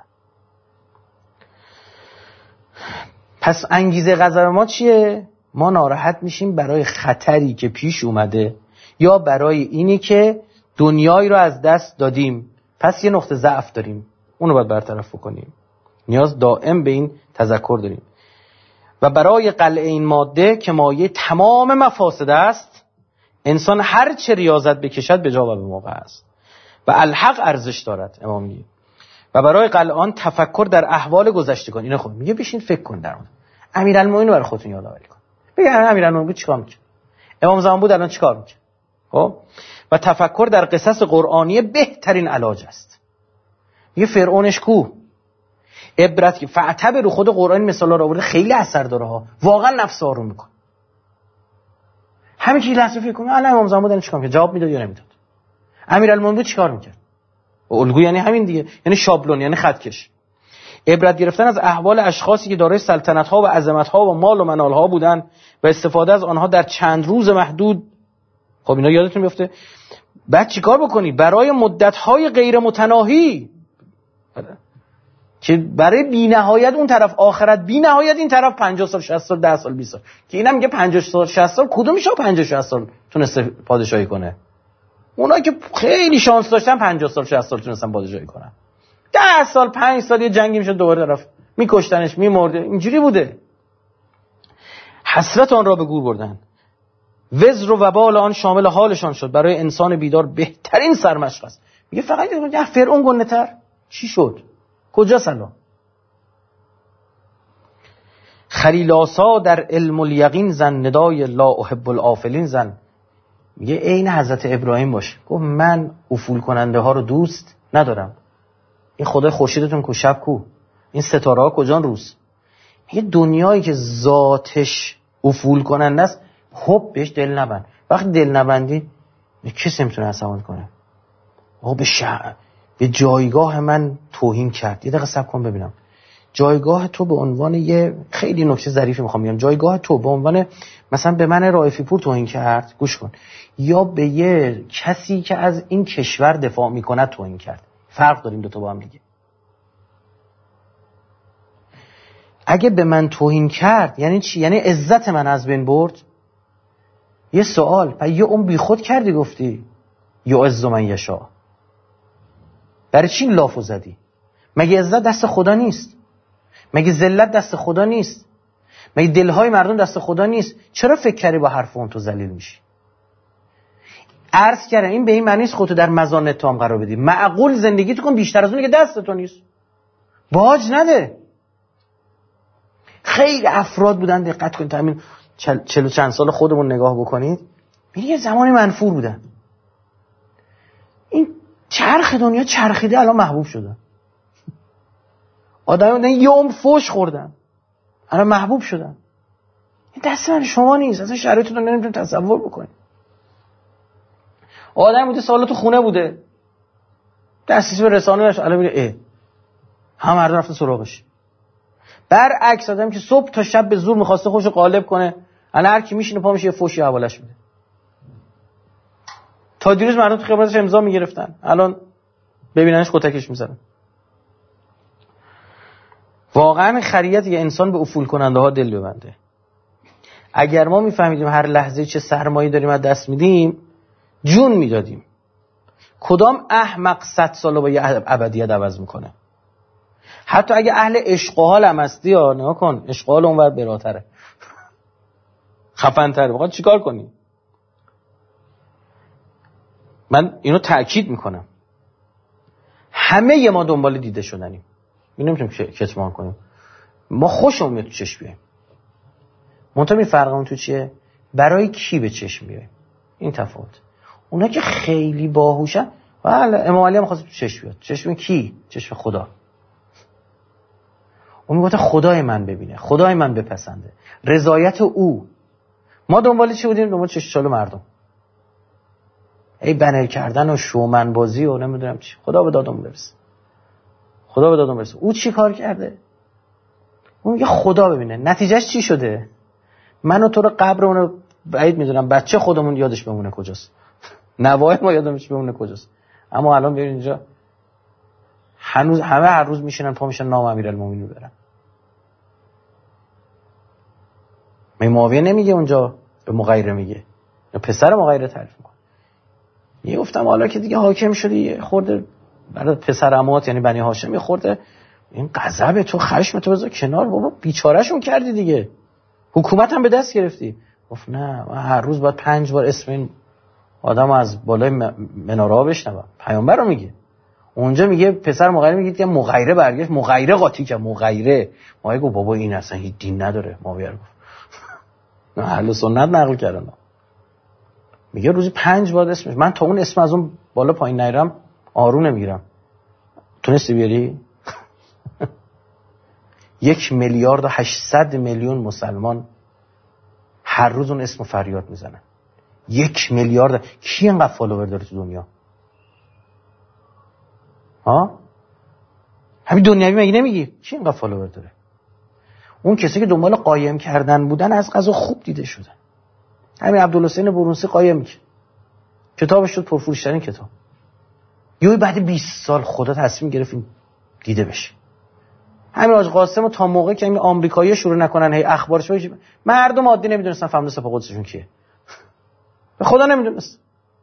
پس انگیزه غضب ما چیه؟ ما ناراحت میشیم برای خطری که پیش اومده یا برای اینی که دنیایی رو از دست دادیم، پس یه نقطه ضعف داریم، اونو باید برطرف کنیم. نیاز دائم به این تذکر داریم. و برای قلع این ماده که مایه تمام مفاسد است، انسان هر چه ریاضت بکشد به جا و به موقع است و الحق ارزش دارد. امام میگه و برای قلع آن تفکر در احوال گذشتگان. اینا خب میگه بشین فکر کن در اون. امیرالمومنین رو برای خودتون یادآوری کن. بگم امیرالمومنین بود چیکار میکرد؟ امام زمان بود الان چیکار میکرد؟ خب و تفکر در قصص قرآنی بهترین علاج است. میگه فرعونش کو؟ عبرت که فعتبر رو خود قرآن مثالا رو آورده، خیلی اثر داره ها، واقعا نفس آروم میکنه. همین که لحظه فکر کنه الان امام زمان بود چیکار میکرد؟ جواب میداد یا نمیداد؟ امیرالمومنین بود چیکار میکرد؟ الگو یعنی همین دیگه، یعنی شابلون، یعنی خطکش. عبرت گرفتن از احوال اشخاصی که دارای سلطنت ها و عظمت ها و مال و منال ها بودن و استفاده از آنها در چند روز محدود. خب اینا یادتون میفته. بعد چیکار بکنی؟ برای مدت های غیر متناهی که برای بی نهایت اون طرف آخرت، بی نهایت این طرف 50 سال 60 سال 10 سال 20 سال، که اینم میگه 50 سال 60 سال کدومش 50 60 سال تونسته پادشاهی کنه؟ اونایی که خیلی شانس داشتن 50 سال 60 سال تونستن پادشاهی کنن. 10 سال 5 سال یه جنگی میشد دوباره طرف میکشتنش میمرده. اینجوری بوده. حسرت آن را به گور بردن، وزر و وبال آن شامل حالشان شد. برای انسان بیدار بهترین سرمشق است. میگه فقط یه فرعون گنده‌تر چی شد؟ کجا سلام؟ خلیلاسا در علم الیقین زن، ندای لا احب الافلین زن. میگه عین حضرت ابراهیم باش. گفت من افول کننده ها رو دوست ندارم. این خدای خورشیدتون کو، شب کو، این ستاره ها کجان روز؟ یه دنیایی که ذاتش افول کننده است، خب بهش دل نبند. وقتی دل نبندی کسی نمیتونه عصبانیت کنه. به جایگاه من توهین کرد. یه دقیقه صبر کن ببینم. جایگاه تو به عنوان یه خیلی نکته ظریفی میخوام بگم. جایگاه تو به عنوان مثلا به من رائفی پور توهین کرد، گوش کن، یا به یه کسی که از این کشور دفاع میکنه توهین کرد. فرق داریم دو تا با هم دیگه. اگه به من توهین کرد یعنی چی؟ یعنی عزت من از بین برد. یه سوال، یه اون بیخود کردی گفتی یا عز من یشا، برای چی لافو زدی؟ مگه عزت دست خدا نیست؟ مگه ذلت دست خدا نیست؟ مگه دلهای مردم دست خدا نیست؟ چرا فکر کردی با حرف اون تو ذلیل میشی؟ عرض کردم این به این معنی نیست خودتو در مزان اتهام قرار بدی. معقول زندگی تو کن بیشتر از اونی که دست تو نیست. باج نده. خیلی افراد بودن، دقت کنید، همین 40 چند سال خودمون نگاه بکنید، میگه یه زمانی منفور بودن. این چرخ دنیا چرخیده، الان محبوب شدن. آدم یه عمر فوش خوردن، الان محبوب شدن. این دست من شما نیست. اصلا شرایطتون رو نمیتونید تصور بکنید. آدم بوده سالا تو خونه بوده، دسترسی به رسانه داشت، الان میگه هم مردم رفتن سراغش. برعکس آدمی که صبح تا شب به زور می‌خواسته خوشو غالب کنه، الان هر کی میشینه پا میشه یه فوشی حوالش میده. تا دیروز مردم تو خیابونش امضا میگرفتن، الان ببیننش کتکش میزنن. واقعا خریت یه انسان به افول کننده ها دل ببنده. اگر ما میفهمیدیم هر لحظه چه سرمایه‌ای داریم از دست میدیم، جون میدادیم. کدام احمق 100 سالو با یه ابدیت عوض میکنه؟ حتی اگه اهل عشق و حال هم هستی، یا نگاه کن، عشق و حال اونور براتره، خفن تره، بخواد چیکار کنی؟ من اینو تأکید میکنم، همه ما دنبال دیده شدنیم. این نمیتونیم کتمان کنیم. ما خوشمون میاد تو چشم بیایم. منتها فرقمون تو چیه؟ برای کی به چشم بیایم؟ این تفاوت. اونا که خیلی باهوشن، بله امام علی هم خواست تو چشم بیاد. چشم کی؟ چشم خدا. اون میگه خدای من ببینه، خدای من بپسنده، رضایت او. ما دنبال چی بودیم؟ دنبال چشم چالو مردم، ای بنر کردن و شومن بازی و نمیدونم چی. خدا به دادم برسه، خدا به دادم برسه. او چی کار کرده؟ اون میگه خدا ببینه. نتیجهش چی شده؟ من و تو رو قبرمون رو بعید میدونم بچه خودمون یادش بمونه کجاست، نوای ما یادش بمونه کجاست. اما الان ببین اینجا هنوز همه هر روز میشینن پا میشن نام امیرالمومنین رو برن. معاویه نمیگه اونجا، به مغیره میگه، یا پسر مغیره تعریف میکنه. یه گفتم حالا که دیگه حاکم شدی یه خورده برای پسر عموات یعنی بنی هاشم یه خورده این غضب تو خشم تو بذار کنار بابا، بیچارهشون کردی دیگه، حکومت هم به دست گرفتی. گفت نه من هر روز باید 5 بار اسم این آدم از بالای مناره ها بشنوم. پیامبر رو میگه اونجا، میگه پسر مغیره میگه که مغیره برگشت مغیره قاطی کرد. مغیره ما گفت بابا این اصلا هیچ دین نداره. معاویه گفت نه اهل سنت نقل کردن، میگه روزی 5 بار اسمش، من تا اون اسم از اون بالا پایین نیرم آروم نمیگیرم. تونستی بیاری؟ 1,800,000,000 مسلمان هر روز اون اسمو فریاد میزنن. 1,000,000,000 کی اینقدر فالوور داره تو دنیا؟ ها؟ همین دنیوی مگه نمیگی؟ کی اینقدر فالوور داره؟ اون کسی که دنبال قایم کردن بودن از قضا خوب دیده شدن. همین عبدالحسین برونسی قایم کرد، کتابش شد پرفروش‌ترین کتاب. یهو بعد 20 سال خدا تصمیم گرفت این دیده بشه. همین حاج قاسمو تا موقعی که این آمریکایی‌ها شروع نکنن هی اخبارش بشه، مردم عادی نمیدونستن فهمید سپاه قدسشون کیه. به خدا نمیدونست.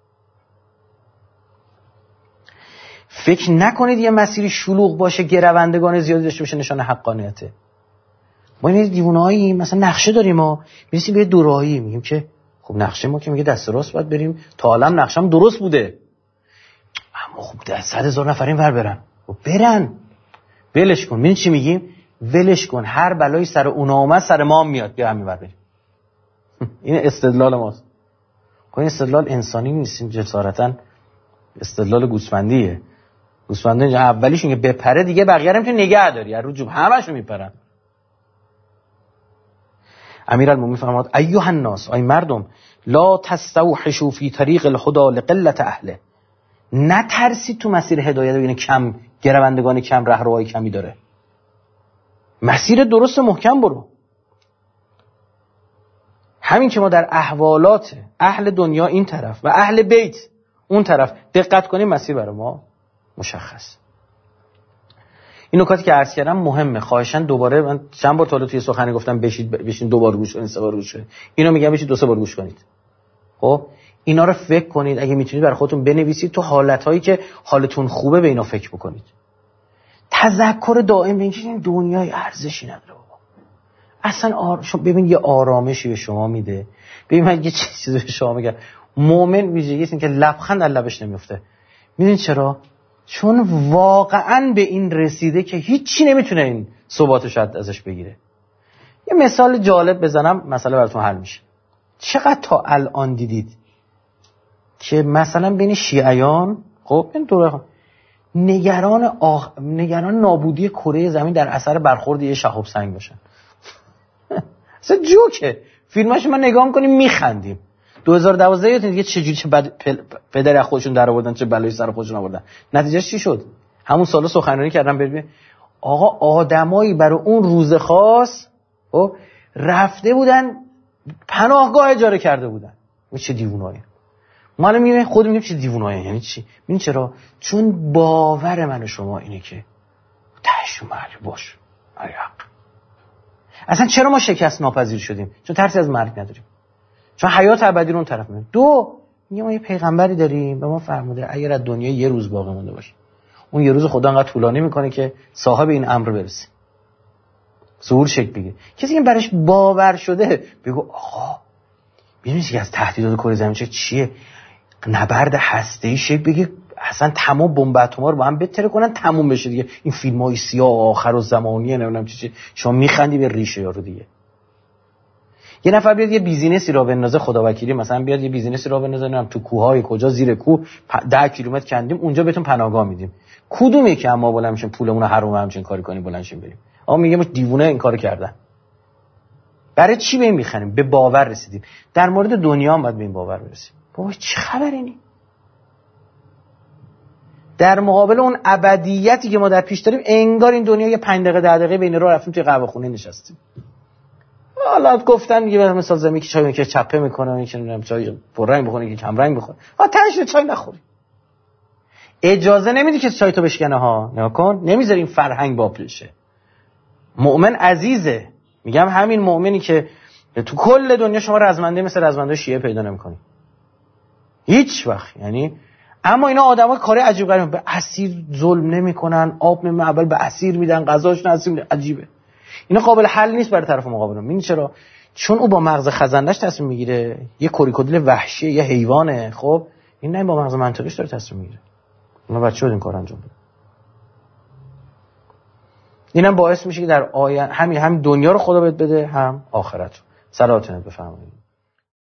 فکر نکنید یه مسیری شلوغ باشه گروندگان زیادی داشته باشه نشانه حقانیته. ما این دیوونهایی مثلا نقشه داریم ما می‌رسیم به دوراهی میگیم که خب نقشه ما که میگه دست راست باید بریم تا عالم نقشه‌م درست بوده، اما خب 100,000 نفر این ور برن و برن ولش کن. ببین چی میگیم، ولش کن هر بلایی سر اونا اومد سر ما هم میاد، بیا همین ور بریم. این استدلال ماست. این استدلال انسانی نیست، این جسارتاً استدلال گوسفندیه. گوسفنده اینجا اولیشون که بپره دیگه بقیه رو میتونی نگه داری، رو جوب همشون میپرن. امیرالمومنین فرمود ایها الناس، ای مردم، لا تستوحشوا فی طریق الهدى لقلة اهله، نترسید تو مسیر هدایت ببینید کم گروندگان کم رهروهای کمی داره. مسیر درست محکم برو. همین که ما در احوالات اهل دنیا این طرف و اهل بیت اون طرف دقت کنیم مسیر برای ما مشخص. این نکاتی که عرض کردم مهمه. خواهشاً دوباره من چند بار توی سخنی گفتم بشین 2 بار گوش کنید 3 بار گوش کنید. اینو میگم بشین 2-3 بار گوش کنید. خب اینا رو فکر کنید، اگه میتونید برای خودتون بنویسید، تو حالتایی که حالتون خوبه به اینا فکر بکنید. تذکر دائم این دنیای ارزشی نداره بابا. اصلا ببین یه آرامشی به شما میده. ببین من یه چیزی به شما میگم، مؤمن ویژگی است که لبخند از لبش نمیفته. میدونید چرا؟ چون واقعاً به این رسیده که هیچی نمیتونه این ثباتش ازش بگیره. یه مثال جالب بزنم مسئله براتون حل میشه. چقدر تا الان دیدید که مثلا بین شیعیان خب این دوره نگران نابودی کره زمین در اثر برخورد یه شهاب سنگ باشن؟ اصلا جوکه. فیلماشو من نگاه می‌کنیم میخندیم. 2012 یادتونه دیگه چجوری چه پدر خودشون در آوردن، چه بلایی سر خودشون آوردن. نتیجهش چی شد؟ همون سالا سخنرانی کردم ببین آقا آدمایی برای اون روز خاص رفته بودن پناهگاه اجاره کرده بودن. چه دیوونایی. ما الان میگیم خود میگیم چه دیوونایی، یعنی چی؟ ببین چرا؟ چون باور من و شما اینه که تهش مرگ باش حق. اصلا چرا ما شکست ناپذیر شدیم؟ چون ترسی از مرگ نداریم، چون حیات ابدی رو اون طرف می‌بینیم. 2 میگه ما یه پیغمبری داریم به ما فرموده اگر از دنیا یه روز باقی مونده باشه، اون یه روز خدا انقدر طولانی میکنه که صاحب این امر برسه، ظهور شکل بگیره. کسی که برش باور شده بگو آقا می‌دونید که از تهدیدات کره زمین چیه؟ نبرد هسته‌ای شکل بگیره، اصلا تمام بمب اتم‌ها رو با هم بتره کنن تموم بشه دیگه. این فیلم‌های سیاه آخرالزمانیه نمیدونم چی شما میخندی به ریشه یارو دیگه. یه نفر بیاد یه بیزینسی را بندازه، خداوکیلی مثلا بیاد یه بیزینسی را بندازه نمیدونم تو کوههای کجا زیر کوه 10 کیلومتر کندیم اونجا بهتون پناهگاه میدیم. کدومی که اما بلند میشیم پولمون رو حروم همچین کاری کنیم بلند شیم بریم؟ آقا میگه ما دیوونه این کارو کردن. برای چی به این میخریم؟ به باور رسیدیم. در مورد دنیا هم باید به این باور برسیم. بابا چه خبر اینی؟ در مقابل اون ابدیتی که ما در پیش داریم انگار این دنیا یه 5 دقیقه 10 دقیقه بین راه رفتیم توی قهوه خونه نشستیم. حالا گفتن دیگه مثلا زمین که چای که چپه میکنه، یکی نمیدونم چای پررنگ بخوره که کم رنگ بخوره، تهش چای نخوری. اجازه نمیدی که چای تو بشکنه ها، نگاه کن، نمیذاری این فرهنگ باب بشه. مؤمن عزیزه. میگم همین مؤمنی که تو کل دنیا شما رزمنده مثل رزمنده شیعه پیدا نمی‌کنی هیچ وقت. یعنی اما اینا آدما کار عجیب غریب، به اسیر ظلم نمی‌کنن، آب اول به اسیر میدن، غذاش نصیب، عجیبه. اینا قابل حل نیست برای طرف مقابل. می‌بینی چرا؟ چون او با مغز خزندش تصمیم میگیره، یه کوریکودیل وحشی، یه حیوانه. خب این نه با مغز منطقیش داره تصمیم میگیره. اونا بعد چه این کار انجام بده؟ اینم باعث میشه که در آینده هم دنیا رو خدا بهت بده، هم آخرت رو. صلوات بفرمایید.